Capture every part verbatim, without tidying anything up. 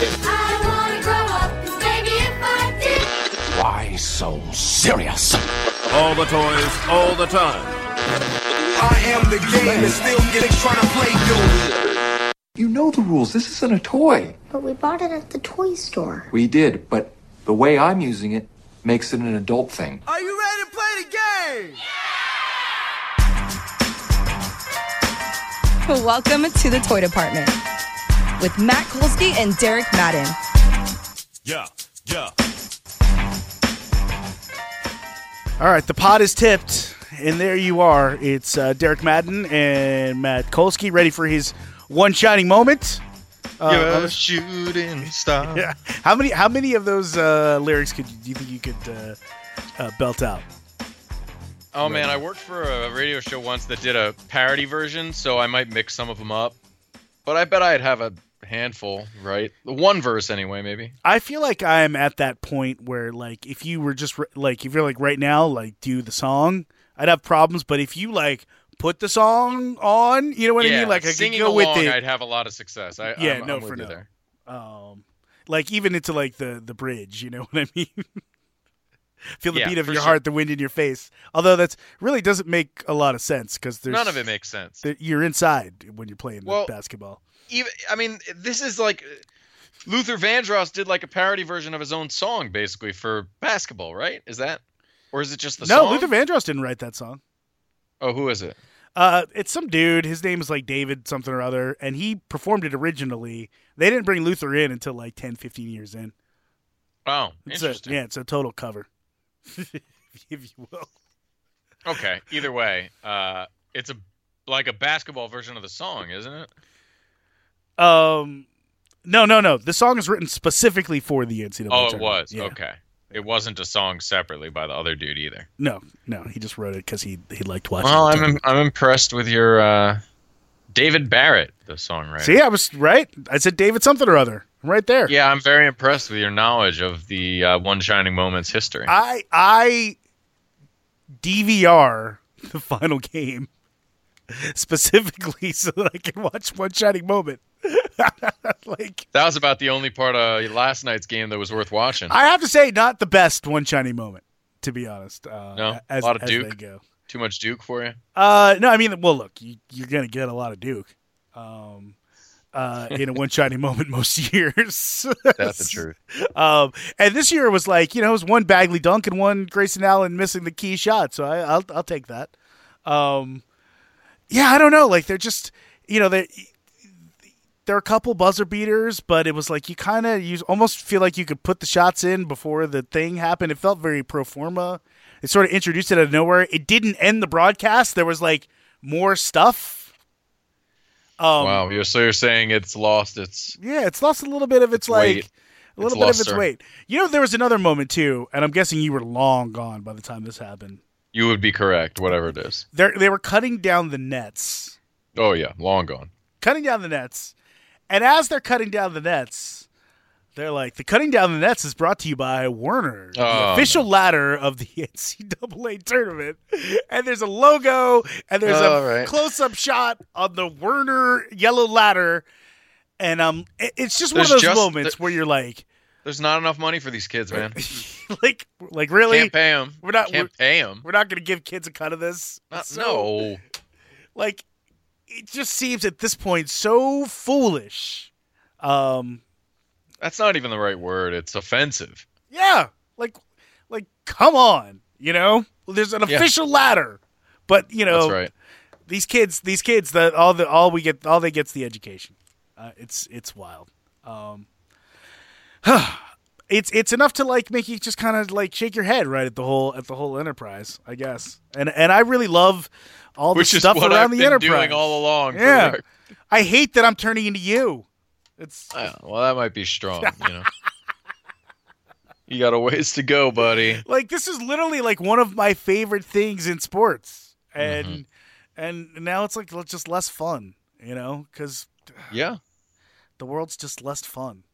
I wanna grow up, 'cause maybe if I did. Why so serious? All the toys, all the time. I am the game and still getting trying to play you. You know the rules. This isn't a toy. But we bought it at the toy store. We did, but the way I'm using it makes it an adult thing. Are you ready to play the game? Welcome to the Toy Department with Matt Kolsky and Derek Madden. Yeah, yeah. All right, the pot is tipped, and there you are. It's uh, Derek Madden and Matt Kolsky ready for his one shining moment. Uh, You're a shooting star. Yeah. How many? How many of those uh, lyrics could you, do you think you could uh, uh, belt out? Oh, man, I worked for a radio show once that did a parody version, so I might mix some of them up. But I bet I'd have a handful, right? One verse anyway, maybe. I feel like I'm at that point where, like, if you were just, like, if you're, like, right now, like, do the song, I'd have problems. But if you, like, put the song on, you know what yeah, I mean? Like, I singing could go along, with it. I'd have a lot of success. I, yeah, I'm, no, I'm for with you no. there. Um, like, even into, like, the, the bridge, you know what I mean? Feel the Yeah, beat of for your sure. heart, the wind in your face. Although that's really doesn't make a lot of sense because there's None of it makes sense. there- You're inside when you're playing Well, basketball. Even, I mean, this is like Luther Vandross did like a parody version of his own song, basically for basketball, right? Is that, or is it just the No, song? Luther Vandross didn't write that song. Oh, who is it? Uh, it's some dude. His name is like David something or other, and he performed it originally. They didn't bring Luther in until like ten, fifteen years in. Oh, It's a, interesting. yeah, it's a total cover, if you will. Okay. Either way, uh, it's a like a basketball version of the song, isn't it? Um, no, no, no. The song is written specifically for the N C double A Oh, it tournament. was. Yeah. Okay. It wasn't a song separately by the other dude either. No, no, he just wrote it because he he liked watching. Well, the I'm tournament. I'm impressed with your uh, David Barrett, the songwriter. See, I was right. I said David something or other. I'm right there. Yeah, I'm very impressed with your knowledge of the uh, One Shining Moments history. I I D V R the final game specifically so that I can watch One Shining Moment. Like, that was about the only part of last night's game that was worth watching. I have to say, not the best One Shining Moment, to be honest. Uh, No? as, A lot of as Duke? they go. Too much Duke for you? Uh, no, I mean, well, look, you, you're gonna get a lot of Duke. Um, uh, in a One Shining Moment most years. That's the truth. Um, and this year was like, you know, it was one Bagley dunk and one Grayson Allen missing the key shot. So I, I'll I'll take that. Um, yeah, I don't know. Like they're just, you know, they there are a couple buzzer beaters, but it was like you kind of you almost feel like you could put the shots in before the thing happened. It felt very pro forma. It sort of introduced it out of nowhere. It didn't end the broadcast. There was like more stuff. Um, Wow, you're, so you're saying it's lost its... Yeah, it's lost a little bit of its, Its like weight. a little Its bit of its luster. weight. You know, there was another moment too, and I'm guessing you were long gone by the time this happened. You would be correct, whatever it is. They they were cutting down the nets, Oh, yeah, long gone. cutting down the nets, and as they're cutting down the nets, they're like, the cutting down the nets is brought to you by Werner, the Oh, official ladder of the N C double A tournament. And there's a logo, and there's Oh, a right. close-up shot on the Werner yellow ladder, and um, it- it's just one of There's those just- moments there- where you're like, There's not enough money for these kids, man. like, like really, Can't pay them. We're not- Can't we're- pay them. we're not going to give kids a cut of this. So, no. like, it just seems at this point so foolish. Um, That's not even the right word. It's offensive. yeah, like, like, come on, you know. There's an Yeah. official ladder, but you know, That's right. these kids, these kids, that all the all we get, all they get's the education. Uh, it's it's wild. Um, it's it's enough to like make you just kind of like shake your head right at the whole at the whole enterprise, I guess. And and I really love all the Which is stuff what around I've the been enterprise doing all along. for the Yeah, record. I hate that I'm turning into you. It's Oh, well, that might be strong, you know. You got a ways to go, buddy. like this is literally like one of my favorite things in sports, and Mm-hmm. and now it's like just less fun, you know, because Yeah. the world's just less fun.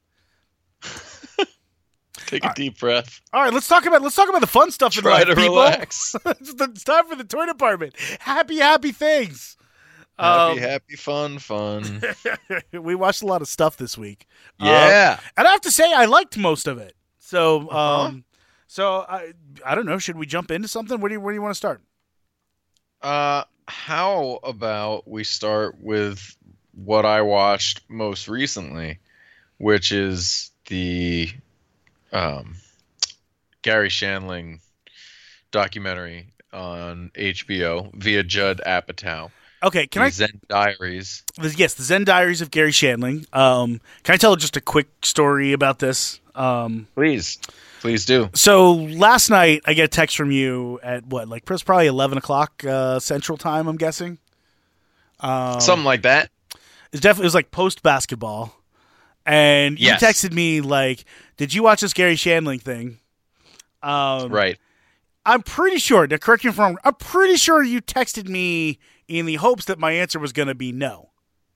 Take a deep breath. All right, let's talk about let's talk about the fun stuff in Try life, to people. relax. it's, the- it's time for the toy department. Happy, happy things. Happy, Um, happy, fun, fun. we watched a lot of stuff this week. Yeah. Um, and I have to say, I liked most of it. So, Uh-huh. um, so I, I don't know. Should we jump into something? Where do you, where do you want to start? Uh, how about we start with what I watched most recently, which is the um, Gary Shandling documentary on H B O via Judd Apatow. Okay, can the I? Zen Diaries. Yes, the Zen Diaries of Gary Shandling. Um, can I tell just a quick story about this? Um, Please, please do. so last night I get a text from you at what, like it was probably eleven o'clock uh, Central Time. I'm guessing. Um, Something like that. It's definitely it was like post basketball, and you Yes. texted me like, "Did you watch this Gary Shandling thing?" Um, Right. I'm pretty sure. Now, correct me if I'm wrong. I'm pretty sure you texted me in the hopes that my answer was going to be no.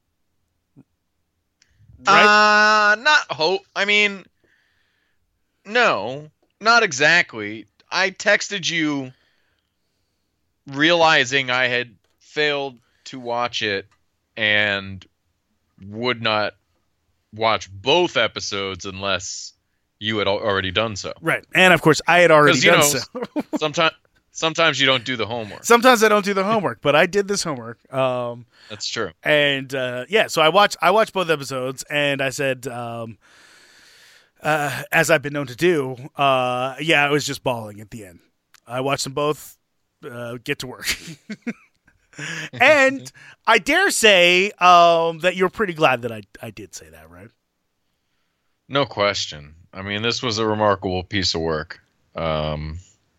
Right? Uh, not hope. I mean, no, not exactly. I texted you realizing I had failed to watch it and would not watch both episodes unless you had al- already done so. Right. And of course, I had already 'Cause, you done know, so. Sometimes, sometimes you don't do the homework. Sometimes I don't do the homework, but I did this homework. Um, That's true. and uh, yeah, so I watched I watched both episodes, and I said, um, uh, as I've been known to do, uh, yeah, I was just bawling at the end. I watched them both. Uh, get to work. And I dare say um, that you're pretty glad that I I did say that, right? No question. I mean, this was a remarkable piece of work. Um,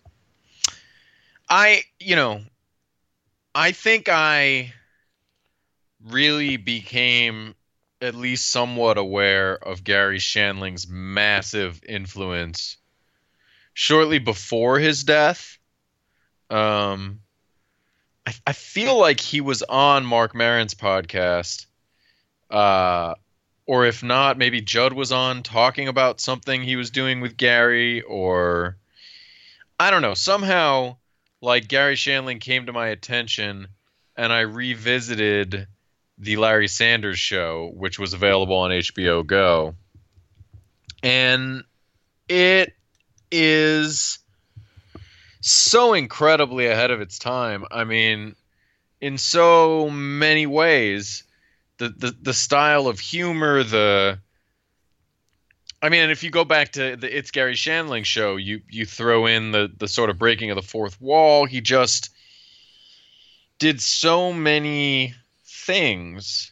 I, you know, I think I really became at least somewhat aware of Gary Shandling's massive influence shortly before his death. Um, I, I feel like he was on Mark Maron's podcast. Uh, or if not, maybe Judd was on talking about something he was doing with Gary, or I don't know. Somehow, like, Gary Shandling came to my attention, and I revisited the Larry Sanders Show, which was available on H B O Go. And it is so incredibly ahead of its time. I mean, in so many ways. The, the the style of humor, the I mean, if you go back to the It's Gary Shandling Show, you you throw in the the sort of breaking of the fourth wall. He just did so many things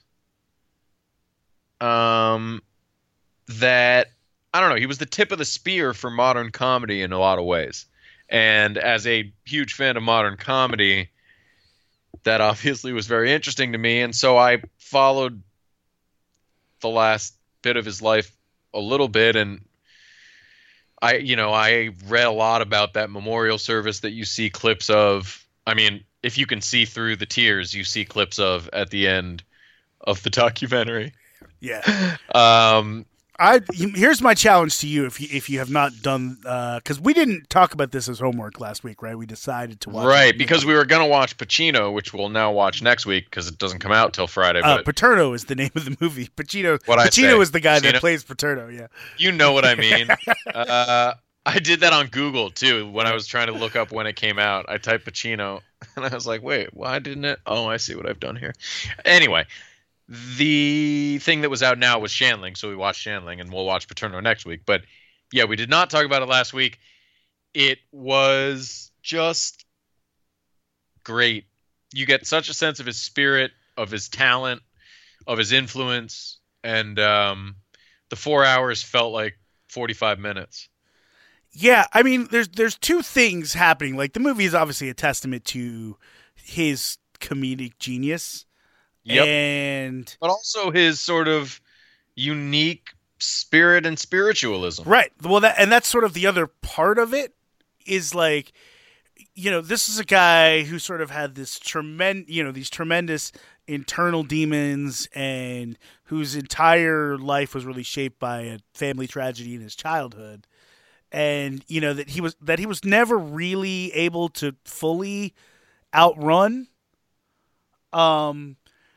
um that I don't know, he was the tip of the spear for modern comedy in a lot of ways. And as a huge fan of modern comedy, that obviously was very interesting to me, and so I followed the last bit of his life a little bit, and I, you know, I read a lot about that memorial service that you see clips of. I mean, if you can see through the tears, you see clips of at the end of the documentary. Yeah. Um, I here's my challenge to you if you if you have not done because uh, we didn't talk about this as homework last week, right? We decided to watch right, it. because we were gonna watch Pacino, which we'll now watch next week because it doesn't come out till Friday. Uh, But Paterno is the name of the movie. Pacino. What I Pacino say. is the guy Pacino? that plays Paterno. Yeah. you know what I mean. uh, I did that on Google too when I was trying to look up when it came out. I typed Pacino, and I was like, "Wait, why didn't it?" Oh, I see what I've done here. Anyway. The thing that was out now was Shandling, so we watched Shandling, and we'll watch Paterno next week. But yeah, we did not talk about it last week. It was just great. You get such a sense of his spirit, of his talent, of his influence, and um, the four hours felt like forty-five minutes. Yeah, I mean, there's there's two things happening. Like the movie is obviously a testament to his comedic genius. Yep. And But also his sort of unique spirit and spiritualism. right. Well, that and that's sort of the other part of it is like, you know, this is a guy who sort of had this tremendous, you know, these tremendous internal demons and whose entire life was really shaped by a family tragedy in his childhood. And, you know, that he was that he was never really able to fully outrun. Um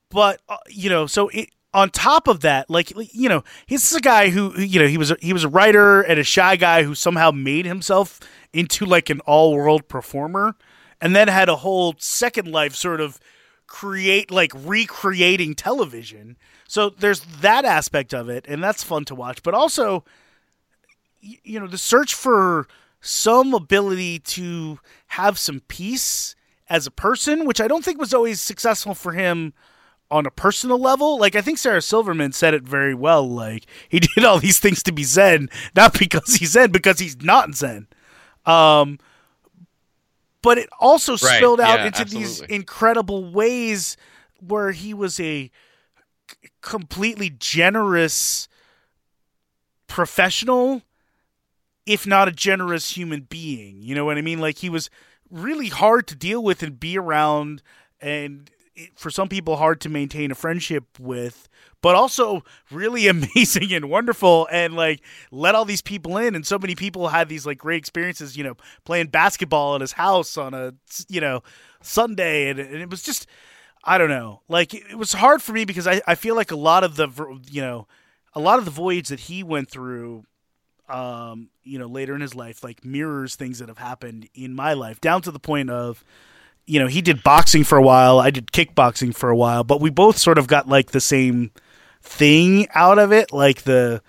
but uh, you know, so it, on top of that, like you know, he's a guy who, who you know he was a, he was a writer and a shy guy who somehow made himself into like an all world performer, and then had a whole second life, sort of create like recreating television. So there's that aspect of it, and that's fun to watch. But also, you know, the search for some ability to have some peace as a person, which I don't think was always successful for him on a personal level. Like, I think Sarah Silverman said it very well. Like, he did all these things to be Zen, not because he's Zen, because he's not Zen. Um, but it also Right, spilled out yeah, into absolutely. these incredible ways where he was a c- completely generous professional, if not a generous human being. You know what I mean? Like, he was really hard to deal with and be around, and it- for some people hard to maintain a friendship with, but also really amazing and wonderful, and like let all these people in. And so many people had these like great experiences, you know, playing basketball at his house on a, you know, Sunday. And, and it was just, I don't know, like it, it was hard for me because I, I feel like a lot of the, you know, a lot of the voyage that he went through, um, you know, later in his life, like mirrors things that have happened in my life, down to the point of, you know, he did boxing for a while, I did kickboxing for a while, but we both sort of got like the same thing out of it, like the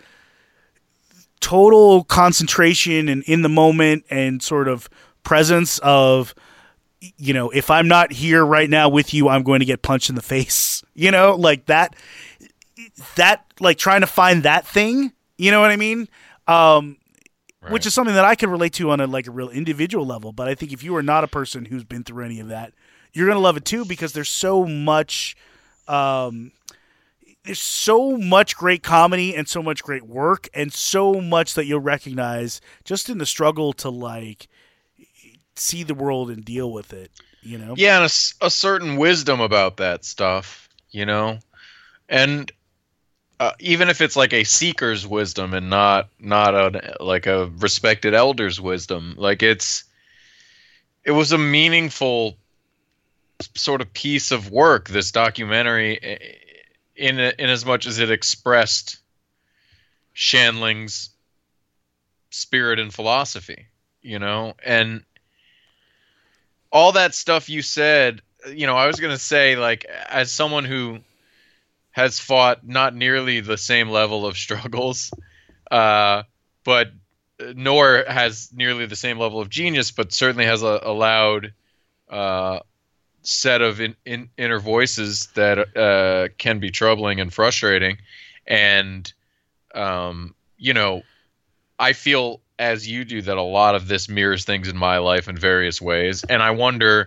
total concentration and in the moment and sort of presence of, you know, if I'm not here right now with you, I'm going to get punched in the face, you know, like that, that like trying to find that thing, you know what I mean? Um, Right. Which is something that I can relate to on a like a real individual level. But I think if you are not a person who's been through any of that, you're going to love it too, because there's so much, um, there's so much great comedy and so much great work and so much that you'll recognize just in the struggle to like see the world and deal with it, you know? Yeah, and a, s- a certain wisdom about that stuff, you know? And uh, even if it's like a seeker's wisdom and not not a like a respected elder's wisdom, like it's it was a meaningful sort of piece of work, this documentary, in in as much as it expressed Shandling's spirit and philosophy, you know? And all that stuff you said, you know, I was going to say, like, as someone who has fought not nearly the same level of struggles, uh, but nor has nearly the same level of genius, but certainly has a, a loud uh, set of in, in, inner voices that uh, can be troubling and frustrating. And, um, you know, I feel as you do that a lot of this mirrors things in my life in various ways. And I wonder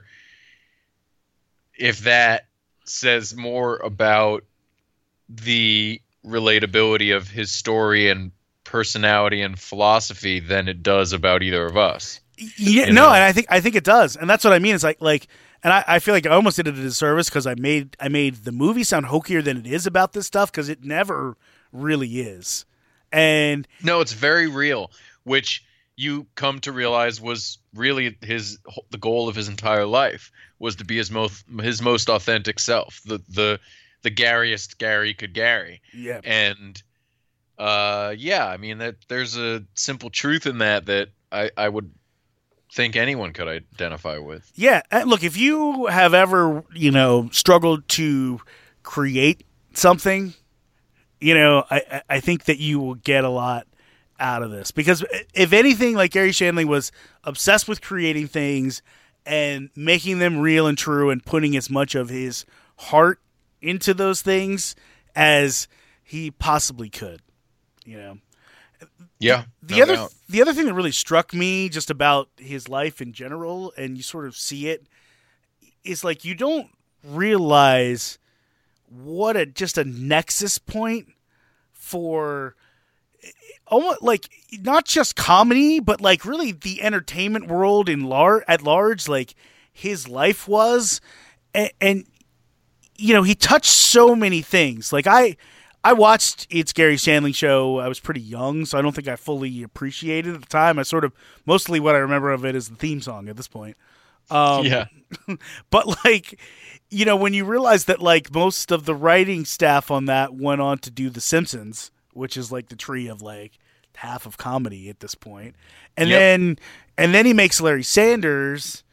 if that says more about the relatability of his story and personality and philosophy than it does about either of us. Yeah, You no, know? and I think I think it does, and that's what I mean. It's like like, and I, I feel like I almost did it a disservice because I made I made the movie sound hokier than it is about this stuff, because it never really is. And No, it's very real, which you come to realize was really his the goal of his entire life, was to be his most his most authentic self, the the the Garyest Gary could Gary. yeah, And uh, yeah, I mean that there's a simple truth in that that I, I would think anyone could identify with. yeah. And look, if you have ever you know struggled to create something, you know, I I- I think that you will get a lot out of this, because if anything, like Gary Shandling was obsessed with creating things and making them real and true and putting as much of his heart into those things as he possibly could, you know. Yeah. The no other doubt. the other thing that really struck me just about his life in general, and you sort of see it, is like you don't realize what a just a nexus point for almost like not just comedy, but like really the entertainment world in lar- at large, like his life was, and, and you know, he touched so many things. Like I, I watched It's Gary Shandling Show. I was pretty young, so I don't think I fully appreciated it at the time. I sort of mostly what I remember of it is the theme song at this point. Um, Yeah. but like, you know, when you realize that like most of the writing staff on that went on to do The Simpsons, which is like the tree of like half of comedy at this point. And Yep. then and then he makes Larry Sanders,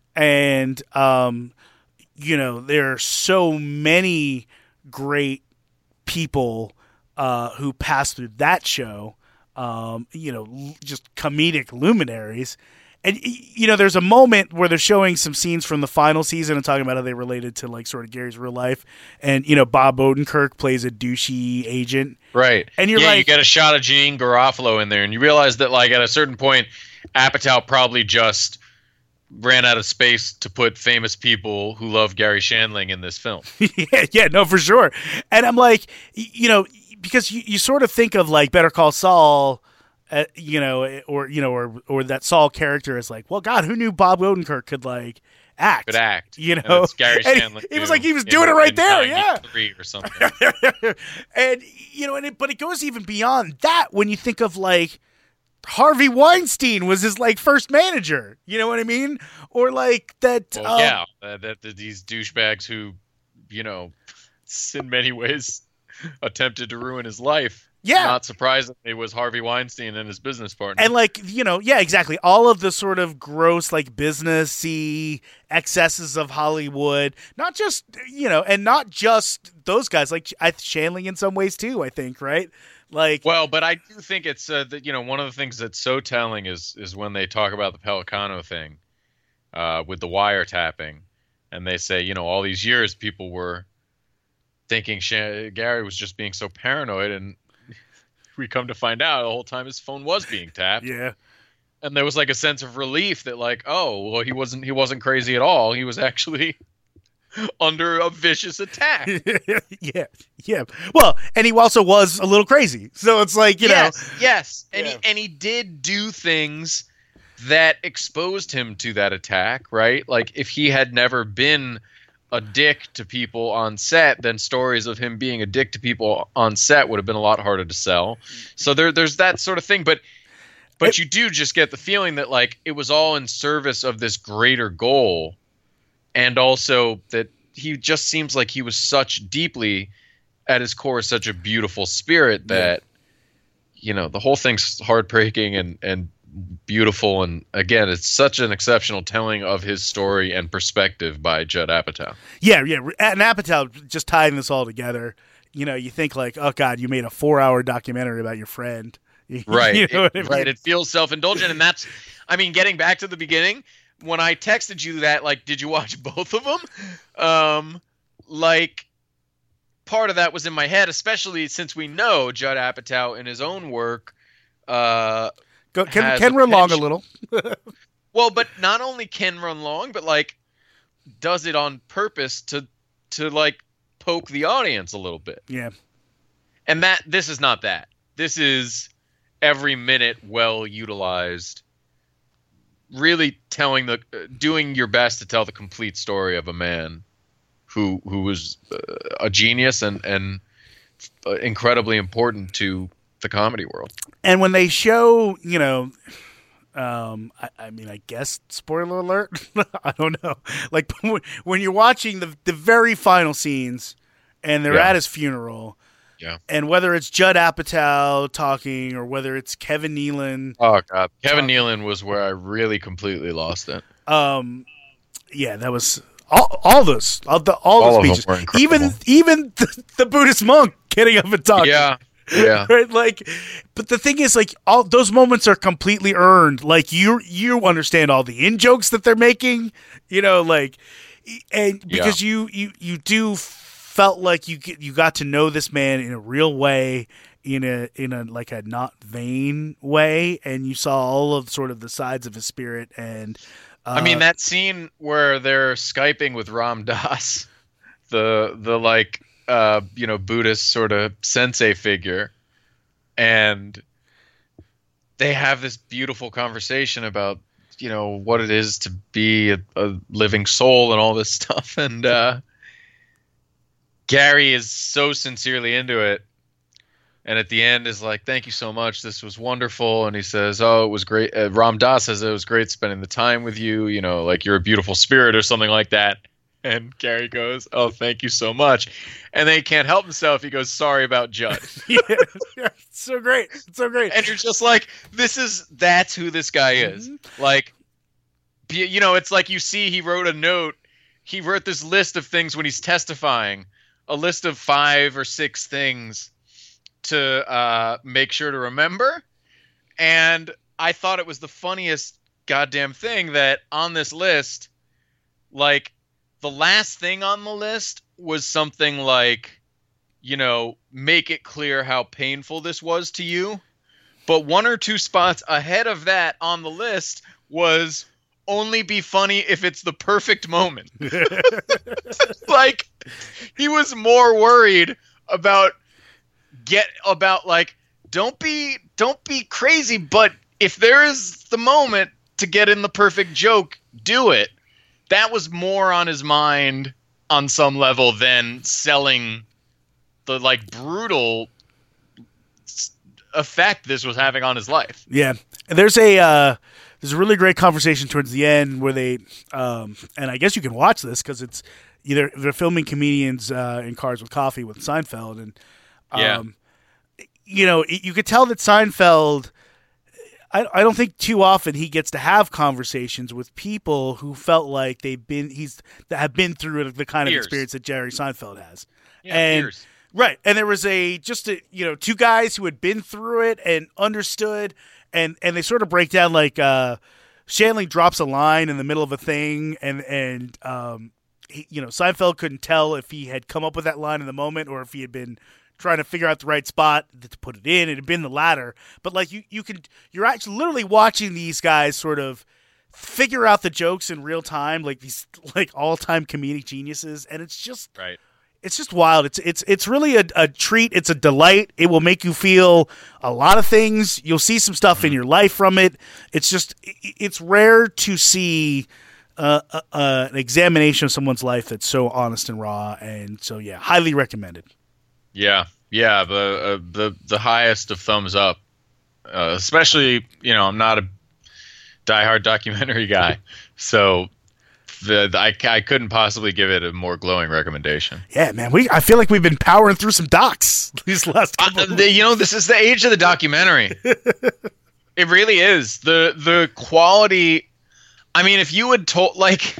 and um you know, there are so many great people uh who passed through that show, um you know, l- just comedic luminaries. And, you know, there's a moment where they're showing some scenes from the final season and talking about how they related to, like, sort of Gary's real life. And, you know, Bob Odenkirk plays a douchey agent. Right. And you're yeah, like- you get a shot of Janine Garofalo in there, and you realize that, like, at a certain point, Apatow probably just ran out of space to put famous people who love Gary Shandling in this film. yeah, yeah, no, for sure. And I'm like, y- you know, because you, you sort of think of, like, Better Call Saul, uh, you know, or, you know, or or that Saul character is like, well, God, who knew Bob Odenkirk could, like, act? Could act. You And know? it's Gary And Shandling. he- he was too, like, he was in- doing it right in there, yeah. ninety-three or something. And, you know, and it, but it goes even beyond that when you think of, like, Harvey Weinstein was his, like, first manager. You know what I mean? Or, like, that... Well, um, yeah, uh, that, that these douchebags who, you know, in many ways attempted to ruin his life. Yeah. Not surprisingly, was Harvey Weinstein and his business partner. And, like, you know, yeah, exactly. All of the sort of gross, like, businessy excesses of Hollywood. Not just, you know, and not just those guys. Like, I, Shandling in some ways, too, I think, right? Like, Well, but I do think it's uh, that you know one of the things that's so telling is is when they talk about the Pelicano thing, uh, with the wiretapping, and they say you know all these years people were thinking Sha- Gary was just being so paranoid, and we come to find out the whole time his phone was being tapped, yeah. and there was like a sense of relief that like oh well he wasn't he wasn't crazy at all, he was actually under a vicious attack. yeah, yeah. Well, and he also was a little crazy. So it's like, you yes, know. yes, and Yeah. he and he did do things that exposed him to that attack, right? Like if he had never been a dick to people on set, then stories of him being a dick to people on set would have been a lot harder to sell. So there, there's that sort of thing, but but It- you do just get the feeling that like it was all in service of this greater goal, and also that he just seems like he was such deeply at his core such a beautiful spirit that you know the whole thing's heartbreaking and and beautiful, and again it's such an exceptional telling of his story and perspective by Judd Apatow. Yeah, yeah. And Apatow just tying this all together. You know, you think like, oh God, you made a four-hour documentary about your friend. Right, You know what I It- mean? right. It feels self-indulgent, and that's, I mean, getting back to the beginning when I texted you that, like, did you watch both of them? Um, like, part of that was in my head, especially since we know Judd Apatow in his own work. Uh, Go, can has can a run long a penchant- little. well, but not only can run long, but like does it on purpose to to like poke the audience a little bit. Yeah. And that this is not that. This is every minute well utilized. Really telling the uh, doing your best to tell the complete story of a man who who was uh, a genius and and uh, incredibly important to the comedy world. And when they show, you know, um, I, I mean, I guess spoiler alert. I don't know. Like when- when you're watching the the very final scenes, and they're Yeah. at his funeral, Yeah. and whether it's Judd Apatow talking or whether it's Kevin Nealon, Oh God, Kevin Nealon was where I really completely lost it. um, yeah, that was all. All those, all the all, All the of them speeches, were incredible. even even the, the Buddhist monk getting up and talking. Yeah, yeah. Right, like, but the thing is, like, all those moments are completely earned. Like, you you understand all the in jokes that they're making, you know, like, and because you you you do felt like you get, you got to know this man in a real way, in a in a like a not vain way, and you saw all of sort of the sides of his spirit. And uh, I mean that scene where they're Skyping with Ram Dass, the the like uh you know Buddhist sort of sensei figure, and they have this beautiful conversation about you know what it is to be a, a living soul and all this stuff, and uh Gary is so sincerely into it, and at the end is like, thank you so much, this was wonderful. And he says, oh, it was great. uh, Ram Dass says it was great spending the time with you, you know, like you're a beautiful spirit or something like that. And Gary goes, "Oh, thank you so much." And then he can't help himself. He goes, "Sorry about Judd." yeah, yeah, it's so great. It's so great. And you're just like, this is, that's who this guy is. Mm-hmm. Like, you know, it's like you see he wrote a note. He wrote this list of things when he's testifying, a list of five or six things to uh, make sure to remember. And I thought it was the funniest goddamn thing that on this list, like, the last thing on the list was something like, you know, make it clear how painful this was to you. But one or two spots ahead of that on the list was only be funny if it's the perfect moment. Like, he was more worried about get about like, don't be don't be crazy, but if there is the moment to get in the perfect joke, do it. That was more on his mind on some level than selling the like brutal effect this was having on his life. Yeah, and there's a uh, there's a really great conversation towards the end where they um, and I guess you can watch this because it's either they're filming comedians uh, in Cars with Coffee with Seinfeld, and um, yeah. you know you could tell that Seinfeld. I, I don't think too often he gets to have conversations with people who felt like they've been he's that have been through the kind of Years. experience that Jerry Seinfeld has. Yeah, and years. Right, and there was a just a, you know two guys who had been through it and understood, and, and they sort of break down like uh, Shanley drops a line in the middle of a thing, and and um, he, you know Seinfeld couldn't tell if he had come up with that line in the moment or if he had been trying to figure out the right spot to put it in. It had been the latter, but like you you can you're actually literally watching these guys sort of figure out the jokes in real time, like these like all time comedic geniuses, and it's just right. It's just wild. It's it's it's really a, a treat. It's a delight. It will make you feel a lot of things. You'll see some stuff in your life from it. It's just it's rare to see uh, uh, uh, an examination of someone's life that's so honest and raw. And so yeah, highly recommended. Yeah, yeah. The uh, the the highest of thumbs up. Uh, especially, you know, I'm not a diehard documentary guy, so. The, the, I, I couldn't possibly give it a more glowing recommendation. Yeah, man. We I feel like we've been powering through some docs these last couple uh, the, you know, this is the age of the documentary. It really is. The the quality. I mean, if you had told, like,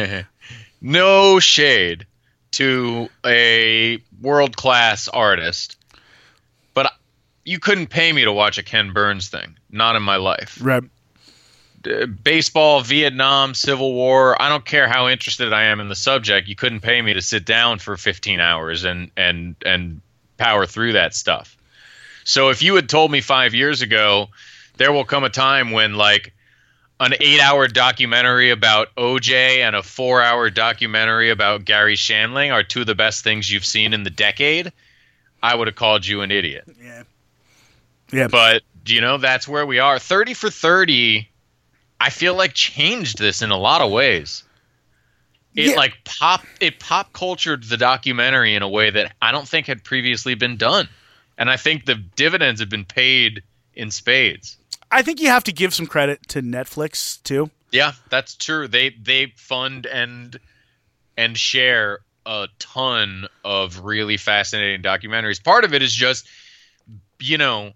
no shade to a world-class artist, but you couldn't pay me to watch a Ken Burns thing. Not in my life. Right. Baseball, Vietnam, Civil War, I don't care how interested I am in the subject, you couldn't pay me to sit down for fifteen hours and and and power through that stuff. So if you had told me five years ago, there will come a time when like an eight-hour documentary about O J and a four-hour documentary about Gary Shandling are two of the best things you've seen in the decade, I would have called you an idiot. Yeah. Yeah. But, you know, that's where we are. thirty for thirty... I feel like changed this in a lot of ways. It yeah. like pop it pop cultured the documentary in a way that I don't think had previously been done. And I think the dividends have been paid in spades. I think you have to give some credit to Netflix too. Yeah, that's true. They they fund and and share a ton of really fascinating documentaries. Part of it is just, you know,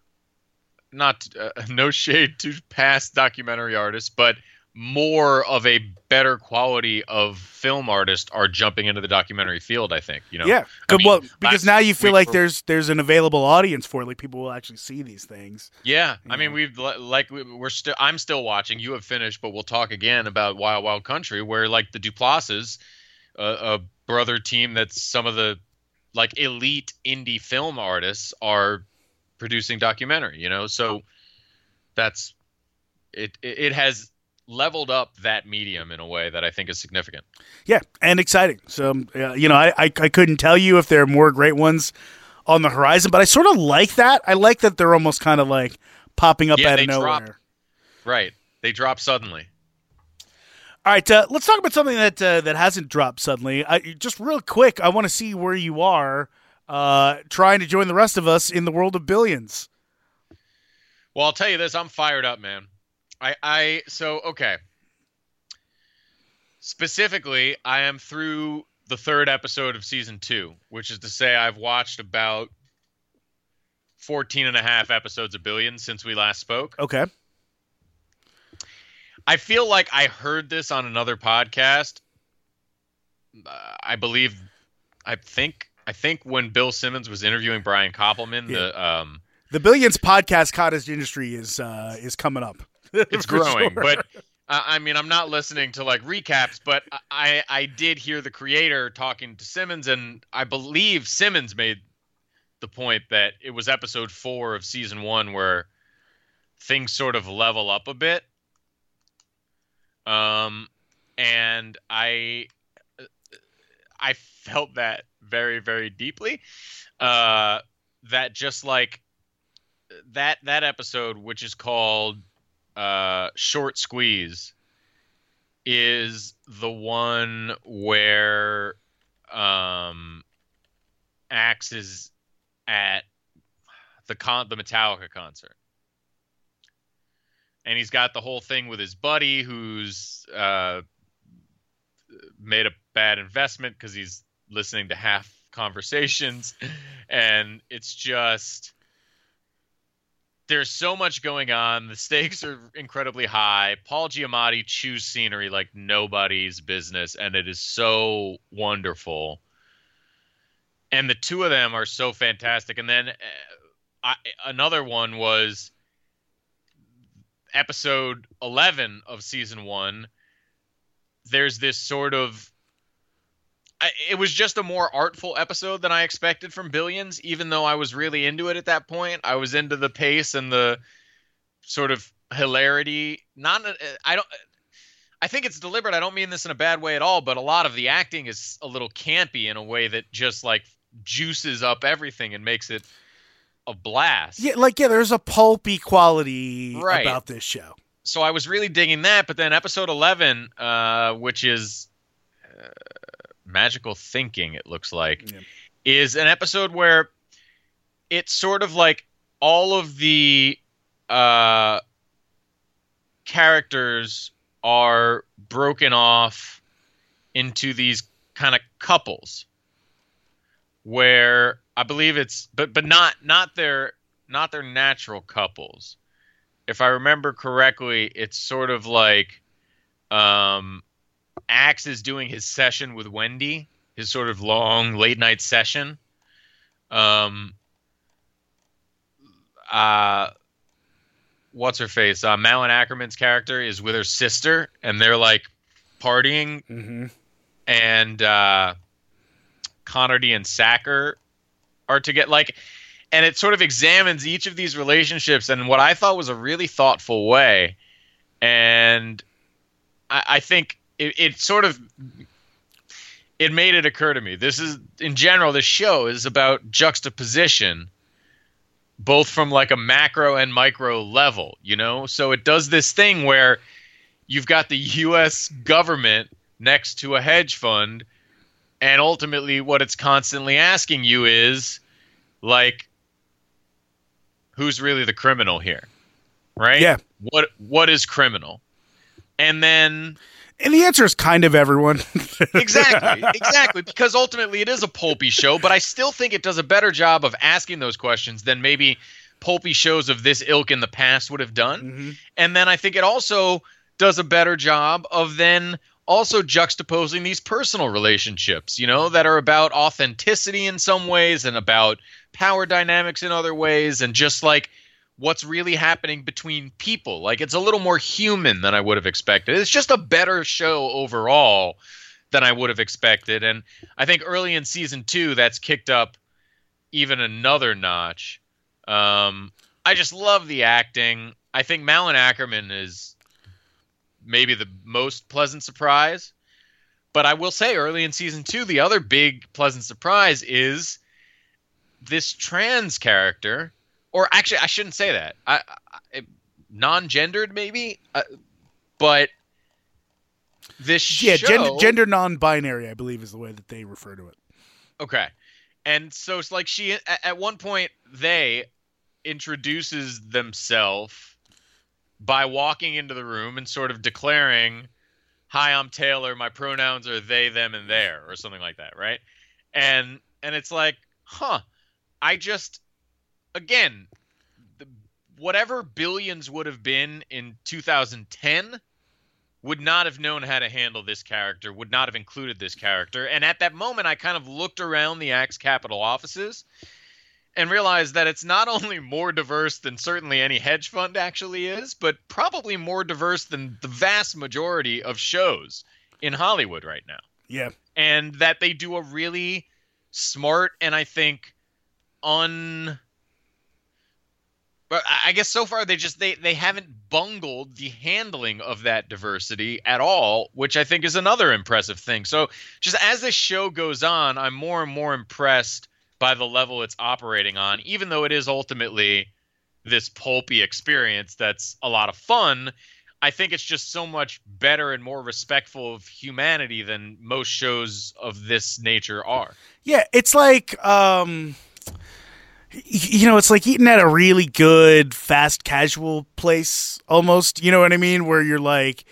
not uh, no shade to past documentary artists, but more of a better quality of film artists are jumping into the documentary field, I think. You know, yeah, I mean, well, because now you feel like were, there's there's an available audience for it. Like people will actually see these things. Yeah, you I mean, know. we've like we're still. I'm still watching. You have finished, but we'll talk again about Wild Wild Country, where like the Duplass's, uh, a brother team that's some of the like elite indie film artists are producing documentary. You know, so. That's it, it. It has leveled up that medium in a way that I think is significant. Yeah, and exciting. So, uh, you know, I, I I couldn't tell you if there are more great ones on the horizon, but I sort of like that. I like that they're almost kind of like popping up yeah, out they of nowhere. Drop, right. They drop suddenly. All right, uh, let's talk about something that uh, that hasn't dropped suddenly. I, just real quick, I want to see where you are uh, trying to join the rest of us in the world of Billions. Well, I'll tell you this. I'm fired up, man. I, I so, okay. Specifically, I am through the third episode of season two, which is to say I've watched about fourteen and a half episodes of Billions since we last spoke. Okay. I feel like I heard this on another podcast. Uh, I believe, I think, I think when Bill Simmons was interviewing Brian Koppelman, Yeah. the um, The Billions podcast cottage industry is uh, is coming up. it's For growing. sure. But uh, I mean, I'm not listening to like recaps, but I I did hear the creator talking to Simmons, and I believe Simmons made the point that it was episode four of season one where things sort of level up a bit. Um, and I, I felt that very, very deeply. Uh, that just like that, that episode, which is called, uh, Short Squeeze, is the one where, um, Axe is at the con, the Metallica concert. And he's got the whole thing with his buddy who's uh, made a bad investment because he's listening to half conversations. And it's just, there's so much going on. The stakes are incredibly high. Paul Giamatti chews scenery like nobody's business. And it is so wonderful. And the two of them are so fantastic. And then uh, I, another one was episode eleven of season one. There's this sort of, I, it was just a more artful episode than I expected from Billions, even though I was really into it at that point. I was into the pace and the sort of hilarity. Not, I don't, I think it's deliberate. I don't mean this in a bad way at all, but a lot of the acting is a little campy in a way that just like juices up everything and makes it a blast. Yeah, like yeah, there's a pulpy quality Right. about this show. So I was really digging that, but then episode eleven, uh, which is uh, Magical Thinking, it looks like, Yeah. is an episode where it's sort of like all of the uh, characters are broken off into these kind of couples where I believe it's, but but not not their not their natural couples. If I remember correctly, it's sort of like um, Axe is doing his session with Wendy, his sort of long late night session. Um, uh, what's her face? Uh, Malin Ackerman's character is with her sister, and they're like partying, Mm-hmm. and uh, Connerty and Sacker are to get like, and it sort of examines each of these relationships in what I thought was a really thoughtful way. And I, I think it, it sort of, it made it occur to me. This is, in general, this show is about juxtaposition, both from like a macro and micro level, you know? So it does this thing where you've got the U S government next to a hedge fund, and ultimately what it's constantly asking you is, like, who's really the criminal here? Right? Yeah. What What is criminal? And then... And the answer is kind of everyone. Exactly. Exactly. Because ultimately it is a pulpy show, but I still think it does a better job of asking those questions than maybe pulpy shows of this ilk in the past would have done. Mm-hmm. And then I think it also does a better job of then also juxtaposing these personal relationships, you know, that are about authenticity in some ways and about power dynamics in other ways, and just like what's really happening between people. Like, it's a little more human than I would have expected. It's just a better show overall than I would have expected. And I think early in season two, that's kicked up even another notch. Um, I just love the acting. I think Malin Ackerman is maybe the most pleasant surprise. But I will say early in season two, the other big pleasant surprise is this trans character, or actually I shouldn't say that. I, I non-gendered maybe, uh, but this yeah, show, gender, gender non-binary, I believe, is the way that they refer to it. Okay. And so it's like she, at, at one point, they introduces themselves by walking into the room and sort of declaring, "Hi, I'm Taylor. My pronouns are they, them, and their," or something like that, right? And and it's like, huh? I just, again, the, whatever Billions would have been in two thousand ten would not have known how to handle this character, would not have included this character. And at that moment, I kind of looked around the Axe Capital offices and realized that it's not only more diverse than certainly any hedge fund actually is, but probably more diverse than the vast majority of shows in Hollywood right now. Yeah. And that they do a really smart and I think un... But I guess so far they just they, they haven't bungled the handling of that diversity at all, which I think is another impressive thing. So just as this show goes on, I'm more and more impressed by the level it's operating on, even though it is ultimately this pulpy experience that's a lot of fun. I think it's just so much better and more respectful of humanity than most shows of this nature are. Yeah, it's like um you know, it's like eating at a really good fast casual place almost, you know what I mean, where you're like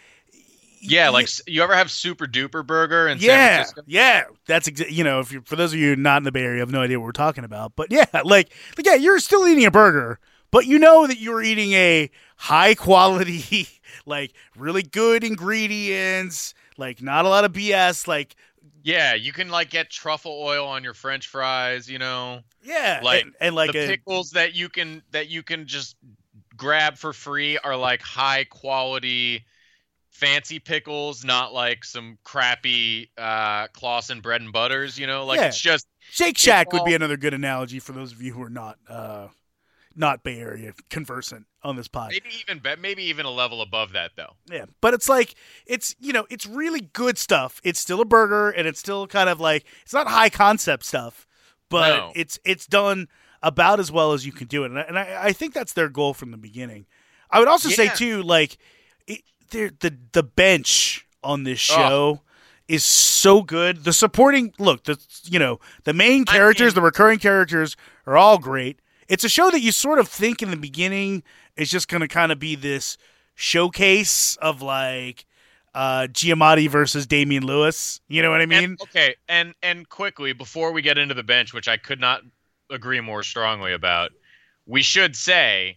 Yeah, like you ever have Super Duper Burger in San yeah, Francisco? Yeah, that's exa- you know, if you're for those of you not in the Bay Area, you have no idea what we're talking about. But yeah, like, like yeah, you're still eating a burger, but you know that you're eating a high quality, like really good ingredients, like not a lot of B S, like yeah, you can like get truffle oil on your French fries, you know. Yeah, like and, and like the a, pickles that you can that you can just grab for free are like high quality fancy pickles, not like some crappy uh Clausen bread and butters, you know, like Yeah. it's just Shake Shack all- would be another good analogy for those of you who are not uh, not Bay Area conversant on this pod. maybe even be- maybe even a level above that though. Yeah, but it's like it's you know it's really good stuff. It's still a burger, and it's still kind of like it's not high concept stuff, but No. it's it's done about as well as you can do it, and I, and I, I think that's their goal from the beginning. I would also say Yeah. too, like it, they're- the the bench on this show is so good. The supporting look, the you know the main characters, mean- the recurring characters are all great. It's a show that you sort of think in the beginning is just going to kind of be this showcase of like uh, Giamatti versus Damian Lewis. You know what I mean? And, okay, and and quickly before we get into the bench, which I could not agree more strongly about, we should say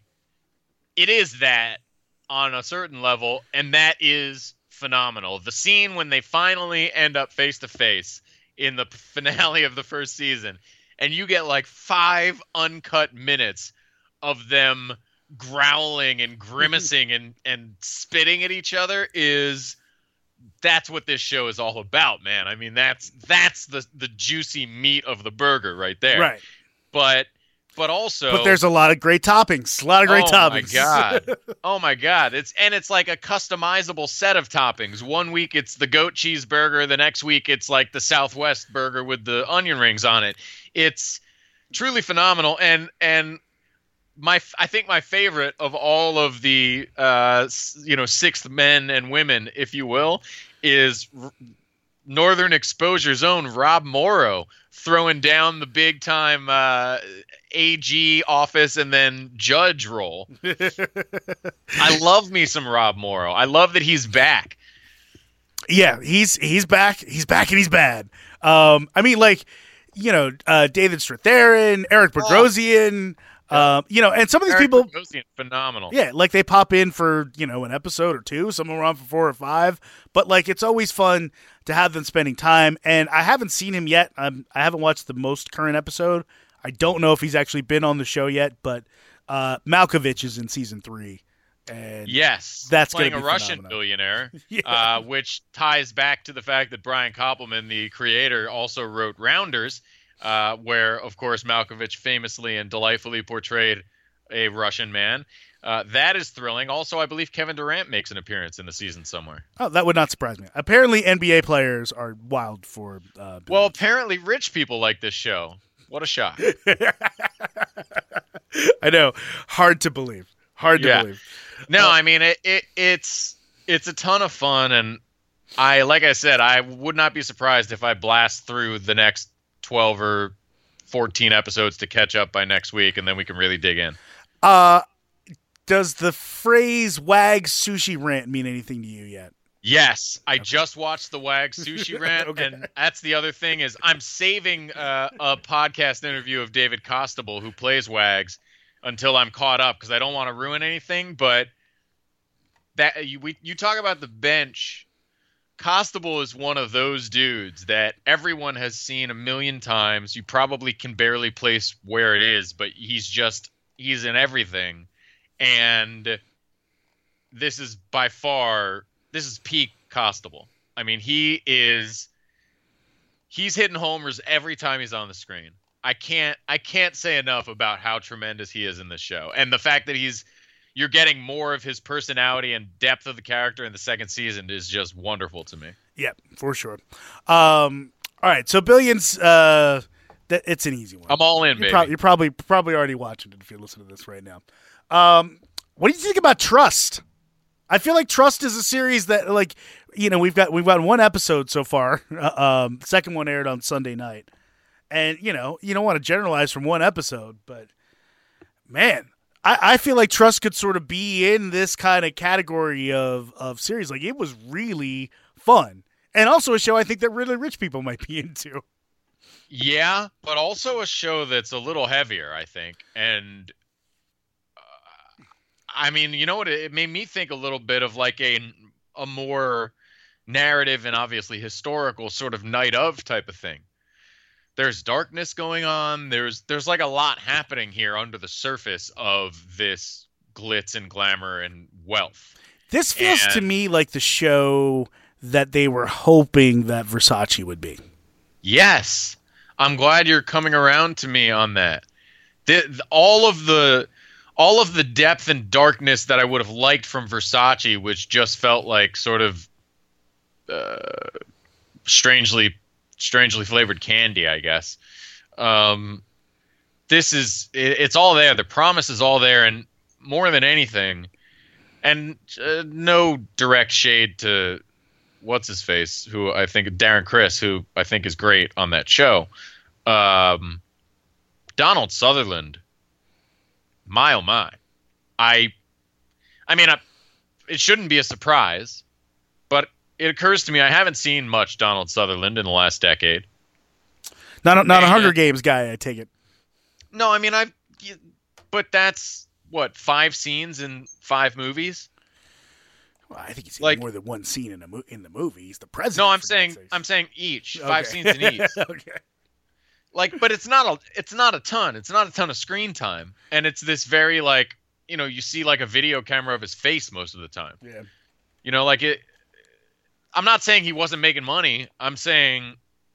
it is that on a certain level, and that is phenomenal. The scene when they finally end up face to face in the finale of the first season, and you get like five uncut minutes of them growling and grimacing and, and spitting at each other is that's what this show is all about, man. I mean, that's that's the the juicy meat of the burger right there. Right. But but also But there's a lot of great toppings. A lot of great oh toppings. my god. Oh my god. It's and it's like a customizable set of toppings. One week it's the goat cheeseburger, the next week it's like the Southwest burger with the onion rings on it. It's truly phenomenal, and and my I think my favorite of all of the uh s- you know sixth men and women, if you will, is R- Northern Exposure's own Rob Morrow throwing down the big time uh, A G office and then judge role. I love me some Rob Morrow. I love that he's back. Yeah, he's he's back. He's back and he's bad. Um, I mean, like, you know, uh, David Strathairn, Eric Bogosian, um, you know, and some of these Eric people, Bogosian, phenomenal. yeah, like they pop in for, you know, an episode or two. Some are on for four or five. But, like, it's always fun to have them spending time. And I haven't seen him yet. Um, I haven't watched the most current episode. I don't know if he's actually been on the show yet. But uh, Malkovich is in season three. And Yes, That's playing gonna a be Russian phenomenal. billionaire, Yeah. uh, which ties back to the fact that Brian Koppelman, the creator, also wrote Rounders, uh, where, of course, Malkovich famously and delightfully portrayed a Russian man. Uh, that is thrilling. Also, I believe Kevin Durant makes an appearance in the season somewhere. Oh, that would not surprise me. Apparently, N B A players are wild for. Uh, Well, apparently, rich people like this show. What a shock! I know, hard to believe. Hard to Yeah. believe. No, I mean it, it. It's it's a ton of fun, and I like I said, I would not be surprised if I blast through the next twelve or fourteen episodes to catch up by next week, and then we can really dig in. Uh, does the phrase "wag sushi rant" mean anything to you yet? Yes, I just watched the Wags Sushi Rant, Okay. and that's the other thing is I'm saving uh, a podcast interview of David Costable, who plays Wags, until I'm caught up because I don't want to ruin anything. But that you we, you talk about the bench, Costable is one of those dudes that everyone has seen a million times. You probably can barely place where it is, but he's just he's in everything, and this is by far. This is peak Costable. I mean, he is he's hitting homers every time he's on the screen. I can't I can't say enough about how tremendous he is in this show. And the fact that he's you're getting more of his personality and depth of the character in the second season is just wonderful to me. Yeah, for sure. Um, all right, so Billions, uh, th- it's an easy one. I'm all in, you're baby. Prob- you're probably probably already watching it if you're listening to this right now. Um, what do you think about Trust? I feel like Trust is a series that, like, you know, we've got we've got one episode so far. Uh, um, the second one aired on Sunday night, and you know, you don't want to generalize from one episode, but man, I, I feel like Trust could sort of be in this kind of category of of series. Like, it was really fun, and also a show I think that really rich people might be into. Yeah, but also a show that's a little heavier, I think, and. I mean, you know what? It made me think a little bit of like a a more narrative and obviously historical sort of night of type of thing. There's darkness going on. There's there's like a lot happening here under the surface of this glitz and glamour and wealth. This feels And- to me like the show that they were hoping that Versace would be. Yes, I'm glad you're coming around to me on that. The, the- all of the all of the depth and darkness that I would have liked from Versace, which just felt like sort of uh, strangely strangely flavored candy, I guess. Um, this is it, it's all there. The promise is all there, and more than anything, and uh, no direct shade to what's his face, who I think Darren Criss, who I think is great on that show. Um, Donald Sutherland, my oh my, I, I mean, I, it shouldn't be a surprise, but it occurs to me I haven't seen much Donald Sutherland in the last decade. Not a, not a Man. Hunger Games guy, I take it. No, I mean I've, but that's what five scenes in five movies. Well, I think he's Like- more than one scene in a mo- in the movie. He's the president. No, I'm for saying God's sakes. I'm saying each five Okay. scenes in each. Okay. Like, but it's not a it's not a ton. It's not a ton of screen time, and it's this very like you know you see like a video camera of his face most of the time. Yeah. You know, like it. I'm not saying he wasn't making money. I'm saying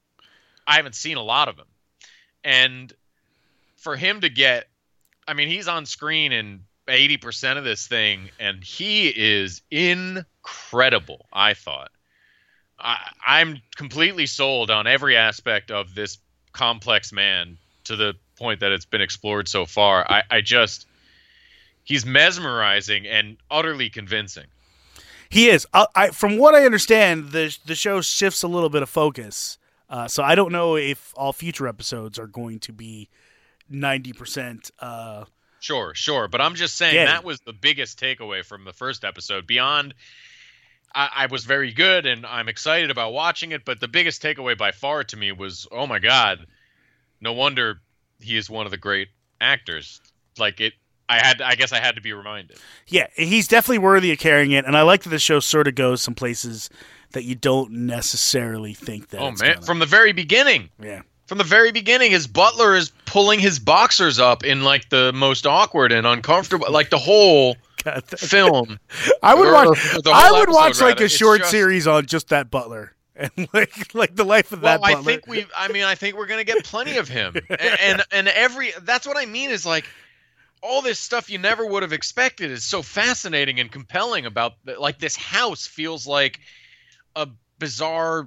I haven't seen a lot of him, and for him to get, I mean, he's on screen in eighty percent of this thing, and he is incredible. I thought. I, I'm completely sold on every aspect of this complex man to the point that it's been explored so far. I, I just, he's mesmerizing and utterly convincing. He is. I, I, from what I understand, the the show shifts a little bit of focus. Uh, so I don't know if all future episodes are going to be ninety percent. Uh, Sure, sure. But I'm just saying Yeah. that was the biggest takeaway from the first episode. Beyond, I, I was very good and I'm excited about watching it. But the biggest takeaway by far to me was, oh my God, no wonder he is one of the great actors. Like it, I had, I guess I had to be reminded. yeah, he's definitely worthy of carrying it, and I like that the show sort of goes some places that you don't necessarily think that. Oh it's man, gonna. from the very beginning. yeah. From the very beginning, his butler is pulling his boxers up in like the most awkward and uncomfortable, like the whole God, that- film. I would Or- watch. or the I whole would watch episode, like rather. a It's short just- series on just that butler and like like the life of Well, that I butler. think we. I mean, I think we're gonna get plenty of him, and, and and every. That's what I mean is like all this stuff you never would have expected is so fascinating and compelling about like this house feels like a bizarre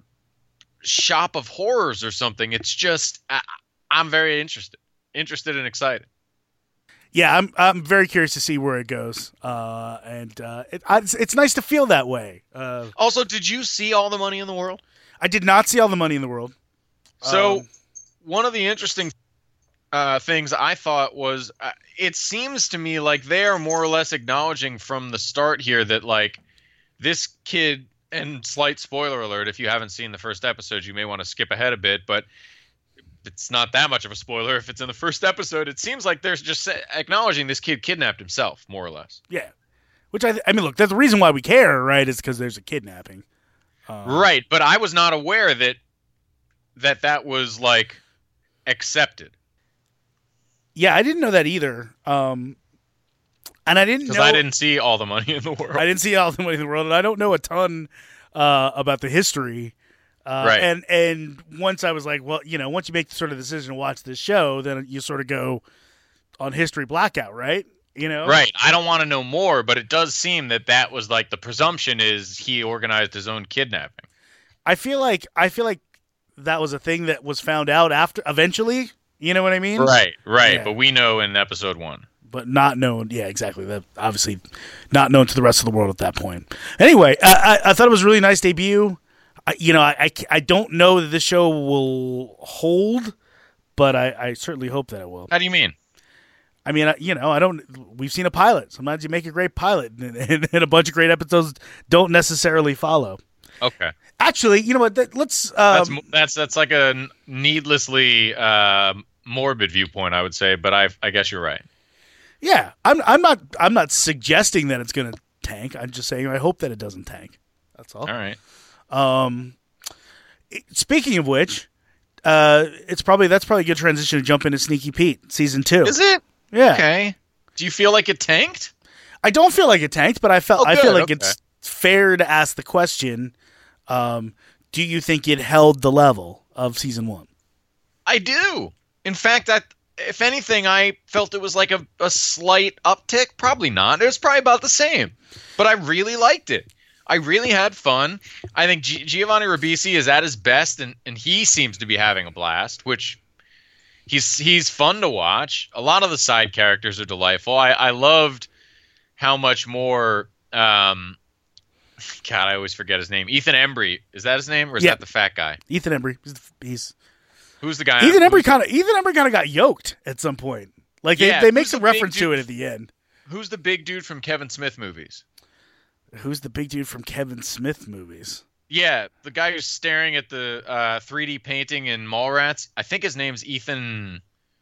shop of horrors or something. It's just I, I'm very interested, interested and excited. Yeah, I'm I'm very curious to see where it goes, uh, and uh, it, I, it's, it's nice to feel that way. Uh, Also, did you see All the Money in the World? I did not see All the Money in the World. So, Um, one of the interesting uh, things I thought was uh, it seems to me like they are more or less acknowledging from the start here that like this kid and slight spoiler alert, if you haven't seen the first episode, you may want to skip ahead a bit, but it's not that much of a spoiler if it's in the first episode. It seems like there's just acknowledging this kid kidnapped himself, more or less. Yeah. Which, I, th- I mean, look, that's the reason why we care, right, is because there's a kidnapping. Um, right, but I was not aware that that that was, like, accepted. Yeah, I didn't know that either. Um, and I didn't know... Because I didn't see All the Money in the World. I didn't see All the Money in the World, and I don't know a ton uh, about the history. Uh, right. And and once I was like, well, you know, once you make the sort of decision to watch this show, then you sort of go on history blackout, right? You know? Right. I don't want to know more, but it does seem that that was like the presumption is he organized his own kidnapping. I feel like I feel like that was a thing that was found out after eventually. You know what I mean? Right. Right. Yeah. But we know in episode one. But not known. Yeah, exactly. That obviously not known to the rest of the world at that point. Anyway, I, I, I thought it was a really nice debut. I, you know, I, I, I don't know that this show will hold, but I, I certainly hope that it will. How do you mean? I mean, I, you know, I don't. We've seen a pilot. Sometimes you make a great pilot, and, and, and a bunch of great episodes don't necessarily follow. Okay. Actually, you know what? That, let's. Um, That's that's that's like a needlessly uh, morbid viewpoint, I would say, but I I guess you're right. Yeah, I'm. I'm not. I'm not suggesting that it's going to tank. I'm just saying I hope that it doesn't tank. That's all. All right. Um, speaking of which, uh, it's probably that's probably a good transition to jump into Sneaky Pete season two. Is it? Yeah. Okay. Do you feel like it tanked? I don't feel like it tanked, but I felt Oh, I feel good, like okay. it's fair to ask the question: um, do you think it held the level of season one? I do. In fact, I, if anything, I felt it was like a, a slight uptick. Probably not. It was probably about the same. But I really liked it. I really had fun. I think G- Giovanni Ribisi is at his best, and, and he seems to be having a blast, which he's he's fun to watch. A lot of the side characters are delightful. I, I loved how much more... Um, God, I always forget his name. Ethan Embry. Is that his name, or is Yeah. that the fat guy? Ethan Embry, he's, he's Who's the guy? Ethan Embry who's- kind of Ethan Embry kind of got yoked at some point. Like Yeah, they, they make who's some the big reference to dude- it at the end. Who's the big dude from Kevin Smith movies? Who's the big dude from Kevin Smith movies? Yeah, the guy who's staring at the uh, three D painting in Mallrats. I think his name's Ethan.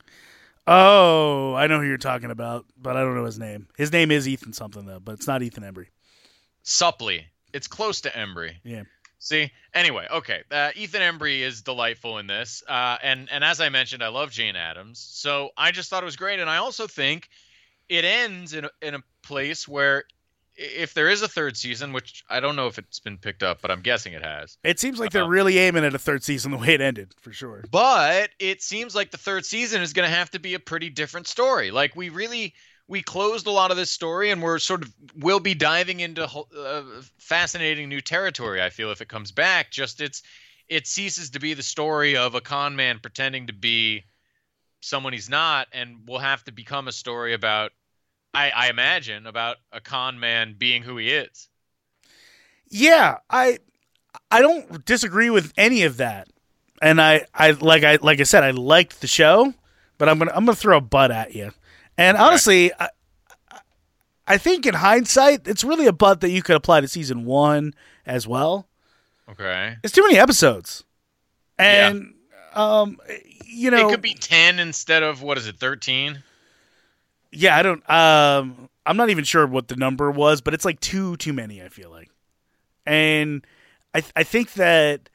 Oh, I know who you're talking about, but I don't know his name. His name is Ethan something though, but it's not Ethan Embry. Suppley. It's close to Embry. Yeah. See? Anyway, okay. Uh, Ethan Embry is delightful in this. Uh, and, and as I mentioned, I love Jane Addams. So I just thought it was great. And I also think it ends in a, in a place where if there is a third season, which I don't know if it's been picked up, but I'm guessing it has. It seems like they're Uh-huh. really aiming at a third season the way it ended, for sure. But it seems like the third season is going to have to be a pretty different story. Like we really we closed a lot of this story, and we're sort of will be diving into uh, fascinating new territory. I feel if it comes back, just it's it ceases to be the story of a con man pretending to be someone he's not, and will have to become a story about. I, I imagine about a con man being who he is. Yeah, I I don't disagree with any of that. And I, I like I like I said, I liked the show, but I'm gonna I'm gonna throw a butt at you. And honestly, I, I think in hindsight, it's really a butt that you could apply to season one as well. Okay. It's too many episodes, and um, you know, It could be ten instead of what is it, thirteen? yeah, I don't. Um, I'm not even sure what the number was, but it's like two too many. I feel like, and I th- I think that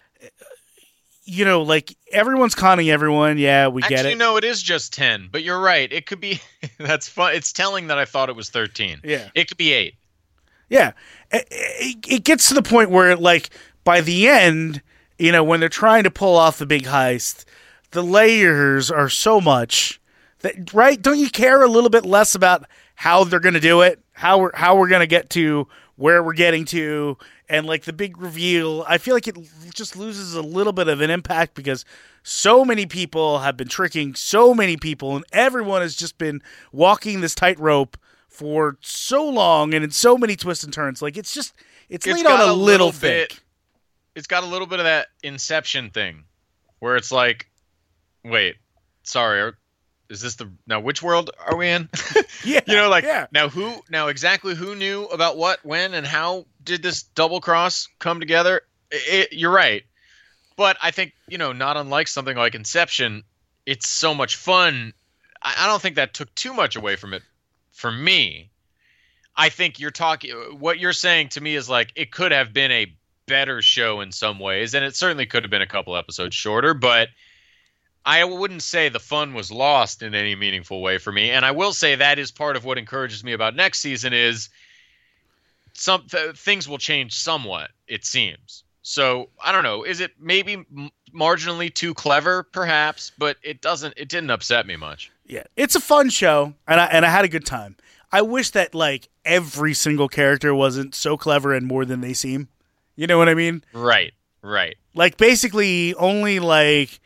you know, like everyone's conning everyone. Yeah, we Actually, get it. no, it is just ten. But you're right. It could be. That's fun. It's telling that I thought it was thirteen. Yeah. It could be eight. Yeah, it, it, it gets to the point where, like, by the end, you know, when they're trying to pull off the big heist, the layers are so much that, right? Don't you care a little bit less about how they're going to do it, how we're how we're going to get to where we're getting to, and like the big reveal? I feel like it just loses a little bit of an impact because so many people have been tricking so many people, and everyone has just been walking this tightrope for so long and in so many twists and turns. Like it's just it's, It's laid on got a, a little little thick. bit- It's got a little bit of that Inception thing, where it's like, wait, sorry, are, is this the now which world are we in? Yeah, you know, like yeah. now who now exactly who knew about what, when, and how did this double cross come together? It, you're right, but I think you know, not unlike something like Inception, it's so much fun. I, I don't think that took too much away from it for me. I think you're talking. What you're saying to me is like it could have been a better show in some ways, and it certainly could have been a couple episodes shorter, but I wouldn't say the fun was lost in any meaningful way for me. And I will say that is part of what encourages me about next season is some th- things will change somewhat, it seems. So I don't know. Is it maybe m- marginally too clever, perhaps? But it doesn't. It didn't upset me much. Yeah, it's a fun show, and I and I had a good time. I wish that like every single character wasn't so clever and more than they seem. You know what I mean? Right. Right. Like basically only like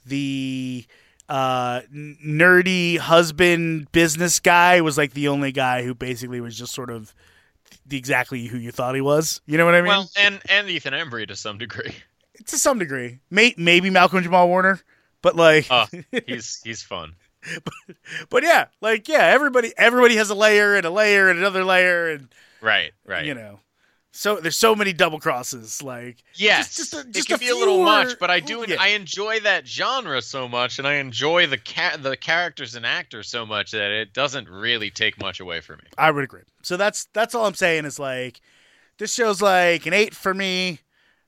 the uh, nerdy husband business guy was like the only guy who basically was just sort of the exactly who you thought he was. You know what I mean? Well, and and Ethan Embry to some degree. To some degree, May, maybe Malcolm Jamal Warner, but like, oh, he's he's fun. but, but yeah, like yeah, everybody everybody has a layer and a layer and another layer and right, right. You know, so there's so many double crosses. Like yes, just, just a, it just can a be a little fewer- much, but I do yeah. I enjoy that genre so much, and I enjoy the ca- the characters and actors so much that it doesn't really take much away from me. I would agree. So that's that's all I'm saying is like this show's like an eight for me.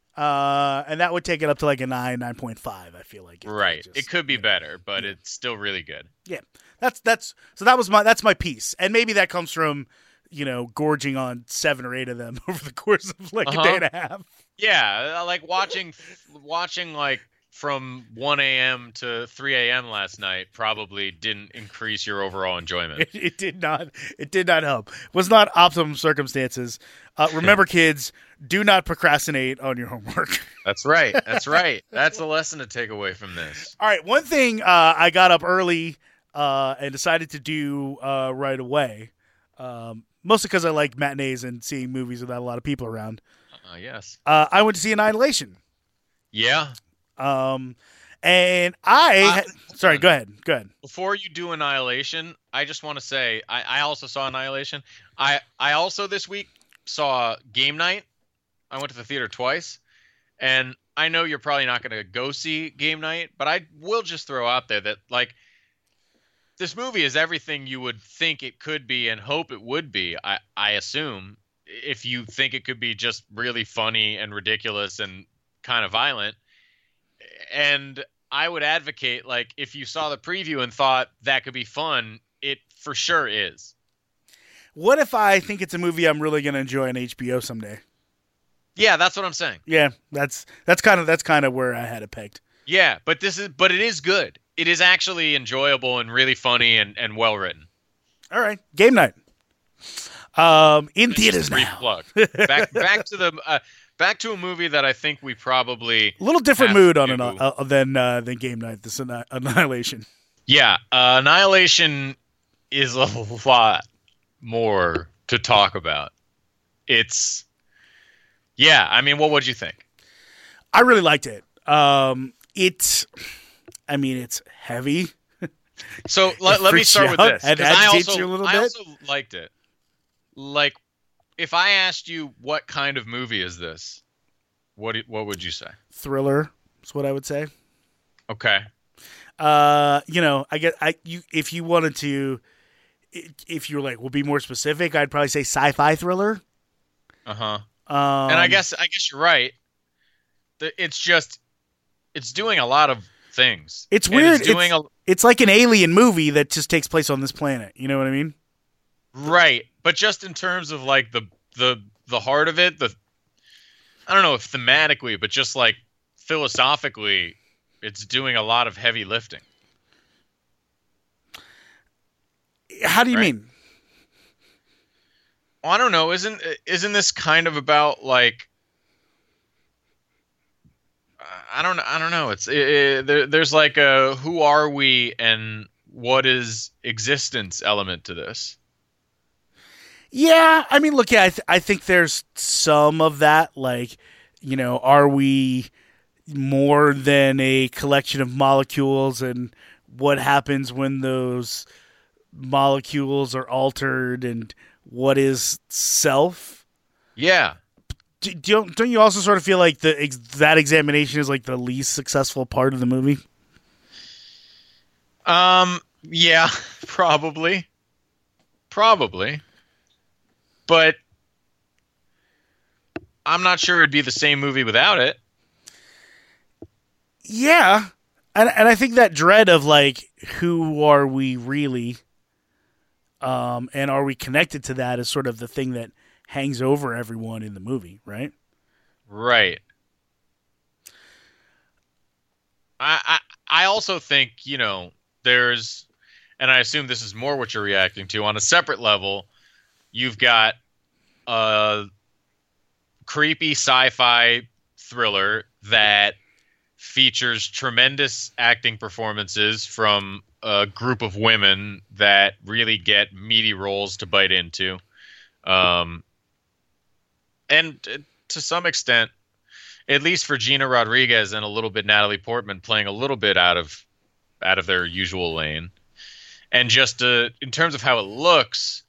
Uh, and that would take it up to like a nine, nine point five. I feel like Right, just, it could be you know, better, but yeah. it's still really good. Yeah, that's that's so that was my that's my piece, and maybe that comes from you know gorging on seven or eight of them over the course of like Uh-huh. a day and a half. Yeah, I like watching watching like from one a.m. to three a.m. last night probably didn't increase your overall enjoyment. It, it did not. It did not help. It was not optimum circumstances. Uh, remember, kids, do not procrastinate on your homework. That's right. That's right. That's a lesson to take away from this. All right. One thing uh, I got up early uh, and decided to do uh, right away, um, mostly because I like matinees and seeing movies without a lot of people around. Uh, yes. Uh, I went to see Annihilation. Yeah. Um, and I Uh, had, sorry, go ahead. Go ahead. Before you do Annihilation, I just want to say I, I also saw Annihilation. I, I also this week saw Game Night. I went to the theater twice. And I know you're probably not going to go see Game Night, but I will just throw out there that, like, this movie is everything you would think it could be and hope it would be, I, I assume, if you think it could be just really funny and ridiculous and kind of violent. And I would advocate, like, if you saw the preview and thought that could be fun, it for sure is. What if I think it's a movie I'm really going to enjoy on H B O someday? Yeah, that's what I'm saying. Yeah, that's that's kind of that's kind of where I had it pegged. Yeah, but this is but it is good. It is actually enjoyable and really funny and, and well written. All right, Game Night. Um, in It's theaters just a brief now. plug. Back back to the uh, back to a movie that I think we probably A little different have mood on to- an, uh, than uh, than Game Night. This Anni- Annihilation. Yeah, uh, Annihilation is a lot more to talk about. It's yeah. I mean, what would you think? I really liked it. Um, it's, I mean, it's heavy. So let, let me freaks start you with out this. and 'cause I agitates also, you a little I bit? also liked it. Like, if I asked you what kind of movie is this, what do- what would you say? Thriller is what I would say. Okay. Uh, you know, I get I you if you wanted to, if you were like, we'll be more specific, I'd probably say sci-fi thriller. Uh huh. Um, And I guess I guess you're right. The- It's just it's doing a lot of things. it's And weird. It's doing it's, a it's like an alien movie that just takes place on this planet. You know what I mean? right, but just in terms of like the the the heart of it, the I don't know if thematically, but just like philosophically, it's doing a lot of heavy lifting. How do you Right. mean? Well, I don't know. Isn't isn't this kind of about like I don't I don't know. It's it, it, there, there's like a who are we and what is existence element to this. Yeah, I mean, look, yeah, I, th- I think there's some of that. Like, you know, are we more than a collection of molecules, and what happens when those molecules are altered and what is self. Yeah. Do, don't, don't you also sort of feel like the ex, that examination is like the least successful part of the movie? Um, yeah, probably. Probably. But I'm not sure it'd be the same movie without it. Yeah. And and I think that dread of like, who are we really? Um, and are we connected to that is sort of the thing that hangs over everyone in the movie, right? Right. I I, I also think, you know, there's, and I assume this is more what you're reacting to, on a separate level, you've got a creepy sci-fi thriller that features tremendous acting performances from a group of women that really get meaty roles to bite into. Um, and to some extent, at least for Gina Rodriguez and a little bit Natalie Portman playing a little bit out of out of their usual lane. And just uh, in terms of how it looks,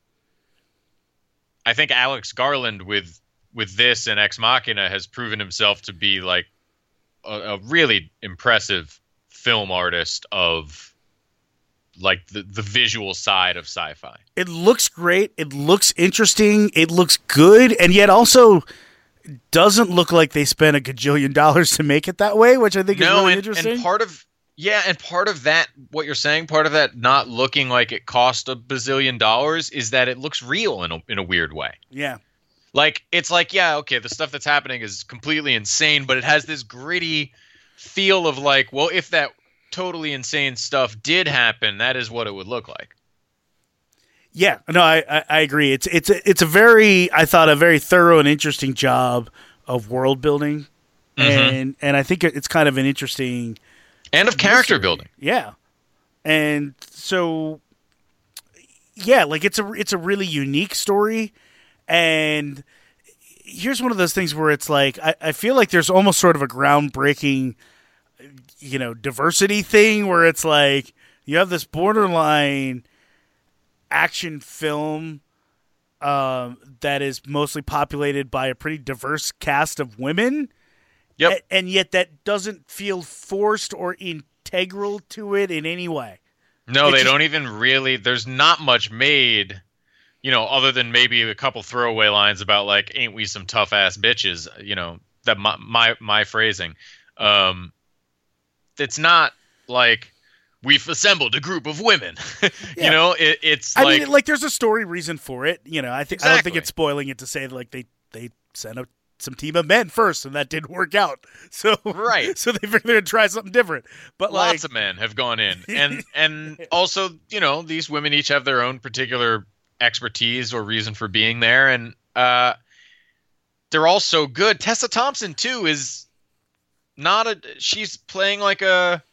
I think Alex Garland with with this and Ex Machina has proven himself to be like a, a really impressive film artist of like the, the visual side of sci-fi. It looks great. It looks interesting. It looks good. And yet also doesn't look like they spent a gajillion dollars to make it that way, which I think is No, really and, interesting. and part of yeah, and part of that, what you're saying, part of that not looking like it cost a bazillion dollars is that it looks real in a, in a weird way. Yeah. Like, it's like, yeah, okay, the stuff that's happening is completely insane, but it has this gritty feel of like, well, if that totally insane stuff did happen, that is what it would look like. Yeah, no, I, I, I agree. It's it's a, it's a very, I thought, a very thorough and interesting job of world building, Mm-hmm. and and I think it's kind of an interesting And of character mystery. building. Yeah, and so yeah, like it's a it's a really unique story, and here's one of those things where it's like I, I feel like there's almost sort of a groundbreaking, you know, diversity thing where it's like you have this borderline action film um, that is mostly populated by a pretty diverse cast of women. Yep. A- and yet that doesn't feel forced or integral to it in any way. No, It they just- don't even really. There's not much made, you know, other than maybe a couple throwaway lines about like, "Ain't we some tough ass bitches?" You know, that my my, my phrasing. Um, it's not like we've assembled a group of women. Yeah. You know, it, it's I like, mean, like there's a story reason for it. You know, I think I don't think Exactly. it's spoiling it to say like they they sent out some team of men first and that didn't work out. So Right. So they figured they'd try something different. But lots like, of men have gone in, and and also, you know, these women each have their own particular expertise or reason for being there, and uh, they're all so good. Tessa Thompson too is not a. She's playing like a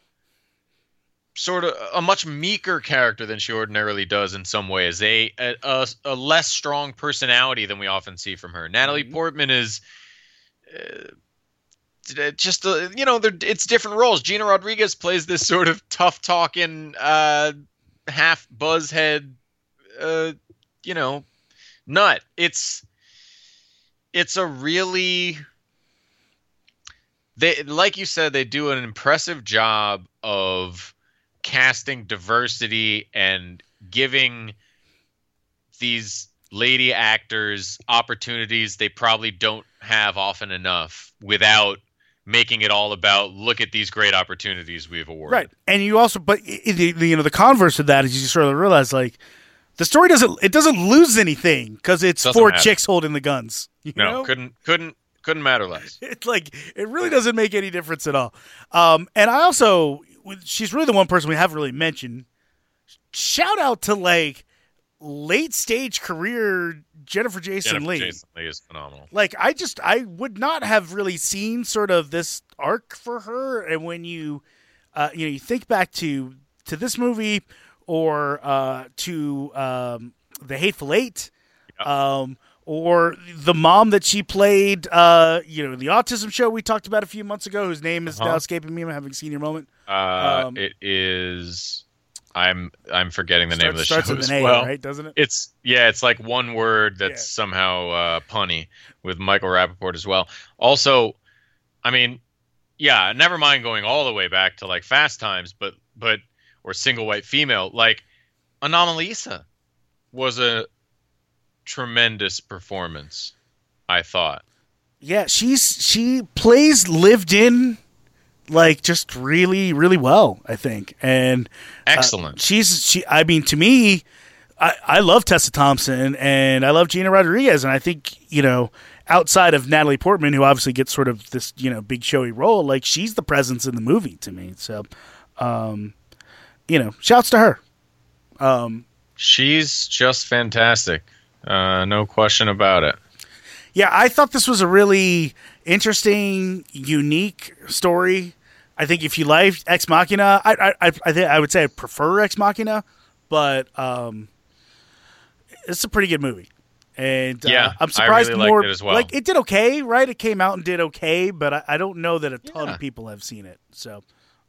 sort of a much meeker character than she ordinarily does in some ways. A a, a, a less strong personality than we often see from her. Natalie Portman is. Uh, just uh, you know, they're, it's different roles. Gina Rodriguez plays this sort of tough talking, uh, half buzzhead, uh, you know, nut. It's it's a really they like you said they do an impressive job of casting diversity and giving these lady actors opportunities they probably don't have often enough without making it all about look at these great opportunities we've awarded. right. And you also, but i- i- the, the you know the converse of that is you sort of realize like the story doesn't it doesn't lose anything because it's Doesn't four matter. chicks holding the guns. You No, know? couldn't couldn't couldn't matter less. It's like it really doesn't make any difference at all. Um, and I also, she's really the one person we haven't really mentioned. Shout out to like late stage career Jennifer Jason Jennifer Leigh. Jason Leigh is phenomenal. Like I just I would not have really seen sort of this arc for her. And when you uh, you know you think back to to this movie or uh, to um, The Hateful Eight. Um, or the mom that she played, uh, you know, the autism show we talked about a few months ago, whose name is Uh-huh. now escaping me. I'm having a senior moment. Uh, Um, it is. I'm I'm forgetting the name of the starts show with as an A, well. right? Doesn't it? It's yeah, it's like one word that's Yeah. somehow uh, punny with Michael Rappaport as well. Also, I mean, yeah, never mind going all the way back to like Fast Times, but but or Single White Female, like Anomalisa was a tremendous performance, I thought. Yeah, she's she plays lived in, like just really really well, I think, and uh, Excellent. she's she. I mean, to me, I I love Tessa Thompson and I love Gina Rodriguez, and I think you know outside of Natalie Portman, who obviously gets sort of this you know big showy role, like she's the presence in the movie to me. So, um, you know, shouts to her. Um, She's just fantastic. Uh, no question about it. Yeah, I thought this was a really interesting, unique story. I think if you liked Ex Machina, I I I, think I would say I prefer Ex Machina, but um, it's a pretty good movie, and Yeah, uh, I'm I surprised really liked more. it as well. Like it did okay, right? It came out and did okay, but I, I don't know that a ton Yeah. of people have seen it. So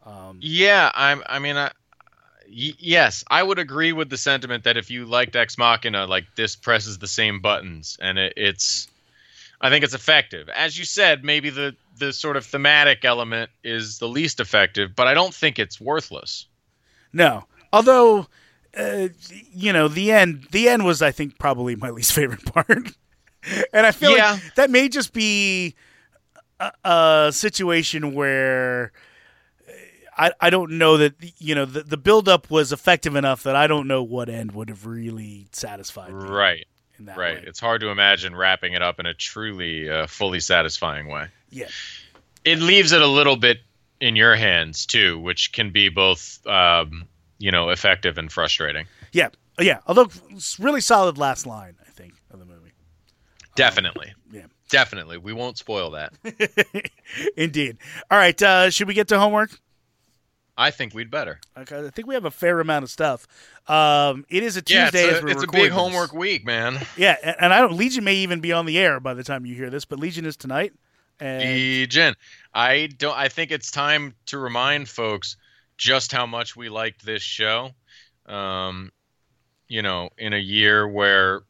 Yeah, I'm. I mean, I, y- yes, I would agree with the sentiment that if you liked Ex Machina, like this presses the same buttons, and it, it's. I think it's effective. As you said, maybe the the sort of thematic element is the least effective, but I don't think it's worthless. no, although uh, you know the end, the end was I think probably my least favorite part, and I feel Yeah. like that may just be a, a situation where. I, I don't know that you know the the buildup was effective enough that I don't know what end would have really satisfied me Right, in that right. way. It's hard to imagine wrapping it up in a truly uh, fully satisfying way. Yeah, It leaves it a little bit in your hands too, which can be both, um, you know, effective and frustrating. yeah, yeah. Although it's really solid last line, I think, of the movie. Definitely. Yeah, Definitely. We won't spoil that. indeed. All right, uh, should we get to homework? I think we'd better. Okay, I think we have a fair amount of stuff. Um, it is a Yeah, Tuesday it's as a, we're it's a recording big this. homework week, man. Yeah, and, and I don't. Legion may even be on the air by the time you hear this, but Legion is tonight. And Legion. I don't. I think it's time to remind folks just how much we liked this show. Um, you know, in a year where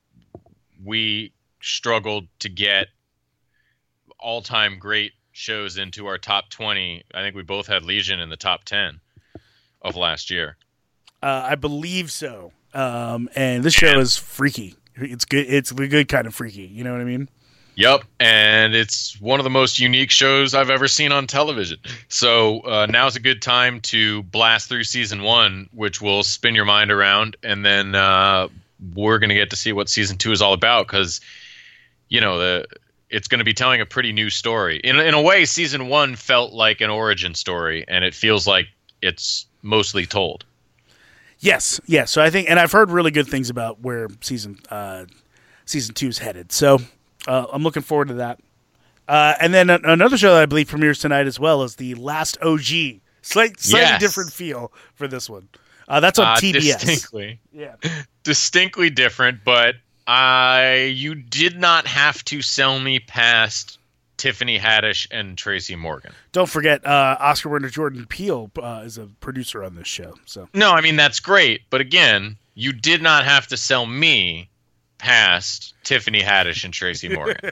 we struggled to get all-time great shows into our top twenty. I think we both had Legion in the top ten of last year. Uh, I believe so. Um, and this show is freaky. It's good. It's the good kind of freaky. You know what I mean? Yep, and it's one of the most unique shows I've ever seen on television. So uh, now's a good time to blast through season one, which will spin your mind around, and then uh, we're going to get to see what season two is all about because, you know, the it's going to be telling a pretty new story. In in a way, season one felt like an origin story, and it feels like it's mostly told. Yes. Yes. So I think, and I've heard really good things about where season uh, season two is headed. So uh, I'm looking forward to that. Uh, and then a- another show that I believe premieres tonight as well is The Last O G. Slight, slightly Yes. different feel for this one. Uh, that's on Uh, T B S. Distinctly. Yeah. distinctly different, but I you did not have to sell me past Tiffany Haddish and Tracy Morgan. Don't forget, uh, Oscar winner Jordan Peele uh, is a producer on this show. So No, I mean that's great, but again, you did not have to sell me past Tiffany Haddish and Tracy Morgan.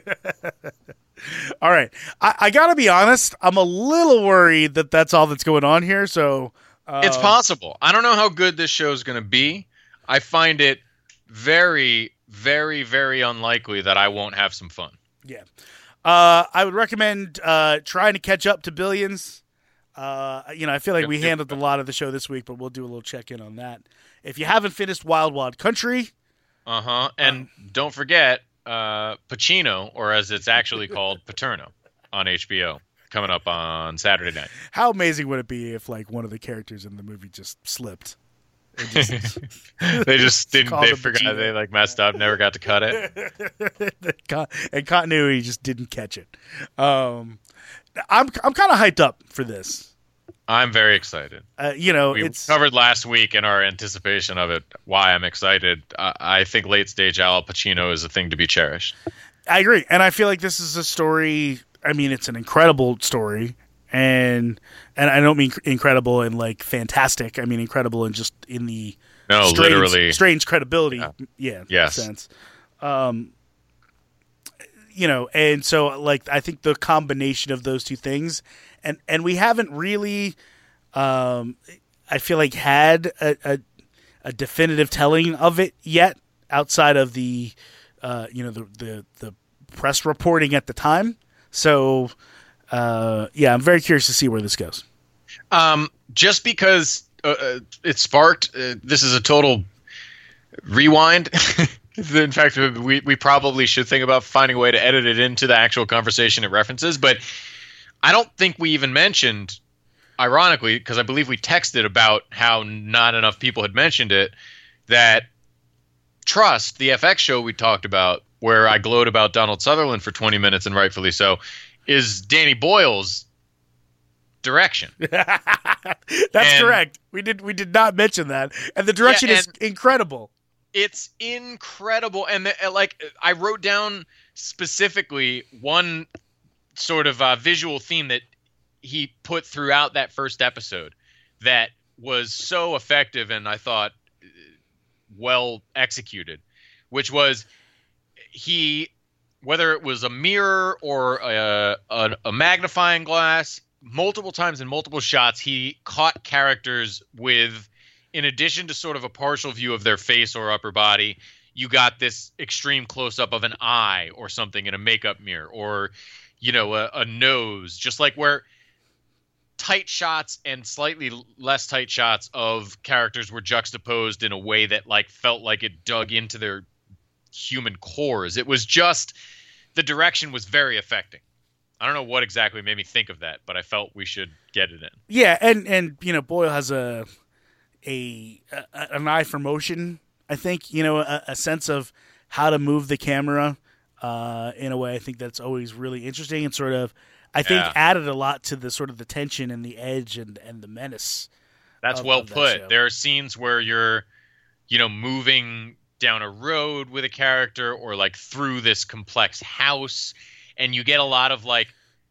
all right, I, I got to be honest. I'm a little worried that that's all that's going on here. So uh, It's possible. I don't know how good this show is going to be. I find it very, very, very unlikely that I won't have some fun. yeah. Uh, I would recommend uh, trying to catch up to Billions. Uh, you know, I feel like we handled a lot of the show this week, but we'll do a little check in on that. If you haven't finished Wild Wild Country, Uh huh. And don't forget uh, Pacino, or as it's actually called, Paterno, on H B O, coming up on Saturday night. how amazing would it be if like one of the characters in the movie just slipped? It just- They just didn't. Called They him forgot. Pacino. They like messed up. Never got to cut it. The con- and continuity just didn't catch it. Um, I'm I'm kind of hyped up for this. I'm very excited. Uh, you know, We it's covered last week in our anticipation of it. Why I'm excited. I, I think late stage Al Pacino is a thing to be cherished. I agree, and I feel like this is a story. I mean, it's an incredible story, and and I don't mean incredible and like fantastic. I mean incredible and just in the No, strange, literally. strange credibility. Yeah. Yeah, Yes. sense. Um, you know, and so like I think the combination of those two things, and and we haven't really, um, I feel like had a, a a definitive telling of it yet, outside of the, uh, you know, the the the press reporting at the time. So, uh, yeah, I'm very curious to see where this goes. Um, just because uh, uh, it sparked, uh, this is a total rewind. In fact, we, we probably should think about finding a way to edit it into the actual conversation it references. But I don't think we even mentioned, ironically, because I believe we texted about how not enough people had mentioned it, that Trust, the F X show we talked about, where I glowed about Donald Sutherland for twenty minutes, and rightfully so, is Danny Boyle's direction. That's And- correct. We did we did not mention that, and the direction Yeah, is and- incredible. It's incredible. And the, like I wrote down specifically one sort of uh, visual theme that he put throughout that first episode that was so effective and I thought uh, well executed, which was he, whether it was a mirror or a, a, a magnifying glass, multiple times in multiple shots, he caught characters with, in addition to sort of a partial view of their face or upper body, you got this extreme close-up of an eye or something in a makeup mirror, or, you know, a, a nose, just like where tight shots and slightly less tight shots of characters were juxtaposed in a way that like felt like it dug into their human cores. It was just, the direction was very affecting. I don't know what exactly made me think of that, but I felt we should get it in. Yeah, and and you know Boyle has a a, a an eye for motion. I think you know a, a sense of how to move the camera uh, in a way. I think that's always really interesting and sort of I think Yeah. added a lot to the sort of the tension and the edge and, and the menace. That's of- well of that put. show. There are scenes where you're, you know, moving down a road with a character or like through this complex house, and you get a lot of like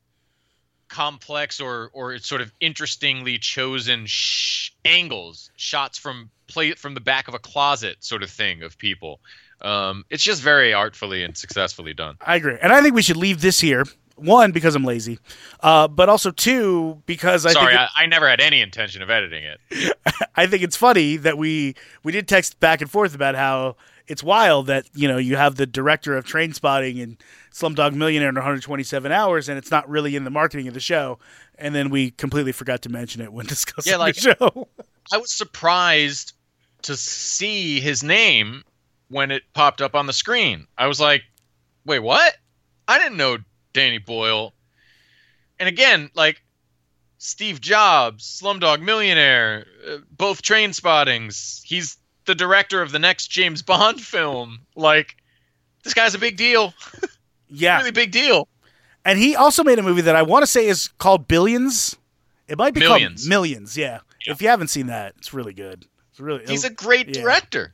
complex or or sort of interestingly chosen sh- angles, shots from play from the back of a closet, sort of thing of people. Um, it's just very artfully and successfully done. I agree, and I think we should leave this here. One, because I'm lazy, uh, but also two, because I Sorry, think it- I, I never had any intention of editing it. I think it's funny that we we did text back and forth about how it's wild that you know you have the director of Train Spotting and Slumdog Millionaire in one hundred twenty-seven hours, and it's not really in the marketing of the show, and then we completely forgot to mention it when discussing Yeah, like- the show. I was surprised to see his name when it popped up on the screen. I was like, wait, what? I didn't know Danny Boyle. And again, like Steve Jobs, Slumdog Millionaire, uh, both Train Spottings. He's the director of the next James Bond film. Like, this guy's a big deal. Yeah, Really big deal. and he also made a movie that I want to say is called Billions. It might be Millions. called Millions. Yeah. Yeah. If you haven't seen that, it's really good. It's really. He's a great yeah. director.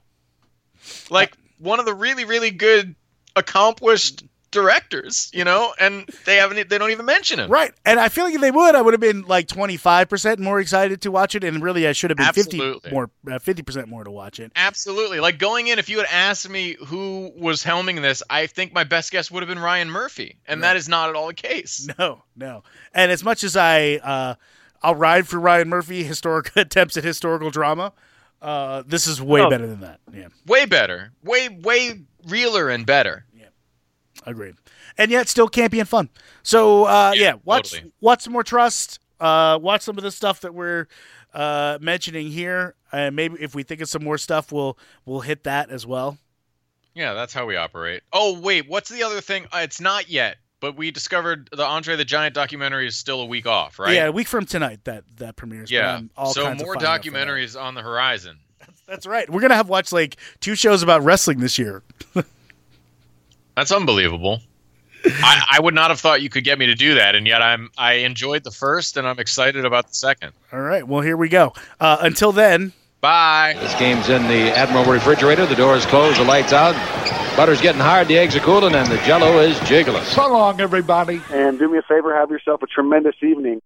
Like, one of the really, really good, accomplished directors, you know, and they haven't, they don't even mention him. Right, and I feel like if they would, I would have been like twenty-five percent more excited to watch it, and really I should have been Absolutely. fifty more, uh, fifty percent more to watch it. Absolutely. Like, going in, if you had asked me who was helming this, I think my best guess would have been Ryan Murphy, and that is not at all the case. No, no. And as much as I, uh, I'll ride for Ryan Murphy historic attempts at historical drama, uh, this is way Oh. better than that. Yeah, Way better. Way, way realer and better. agreed. And yet still campy and fun. So uh, yeah, Yeah, watch totally. watch some more Trust. Uh, watch some of the stuff that we're uh, mentioning here, and maybe if we think of some more stuff, we'll we'll hit that as well. Yeah, that's how we operate. Oh, wait, what's the other thing? Uh, it's not yet, but we discovered the Andre the Giant documentary is still a week off, right? Yeah, a week from tonight that that premieres. but Yeah. I'm all So kinds of more fired up for that. documentaries on the horizon. That's right. We're gonna have watched like two shows about wrestling this year. That's unbelievable. I, I would not have thought you could get me to do that, and yet I'm I enjoyed the first, and I'm excited about the second. All right, well, here we go. Uh, until then, bye. This game's in the Admiral refrigerator. The door's closed, the lights out. Butter's getting hard, the eggs are cooling, and the Jell-O is jiggling. So long, everybody. And do me a favor, have yourself a tremendous evening.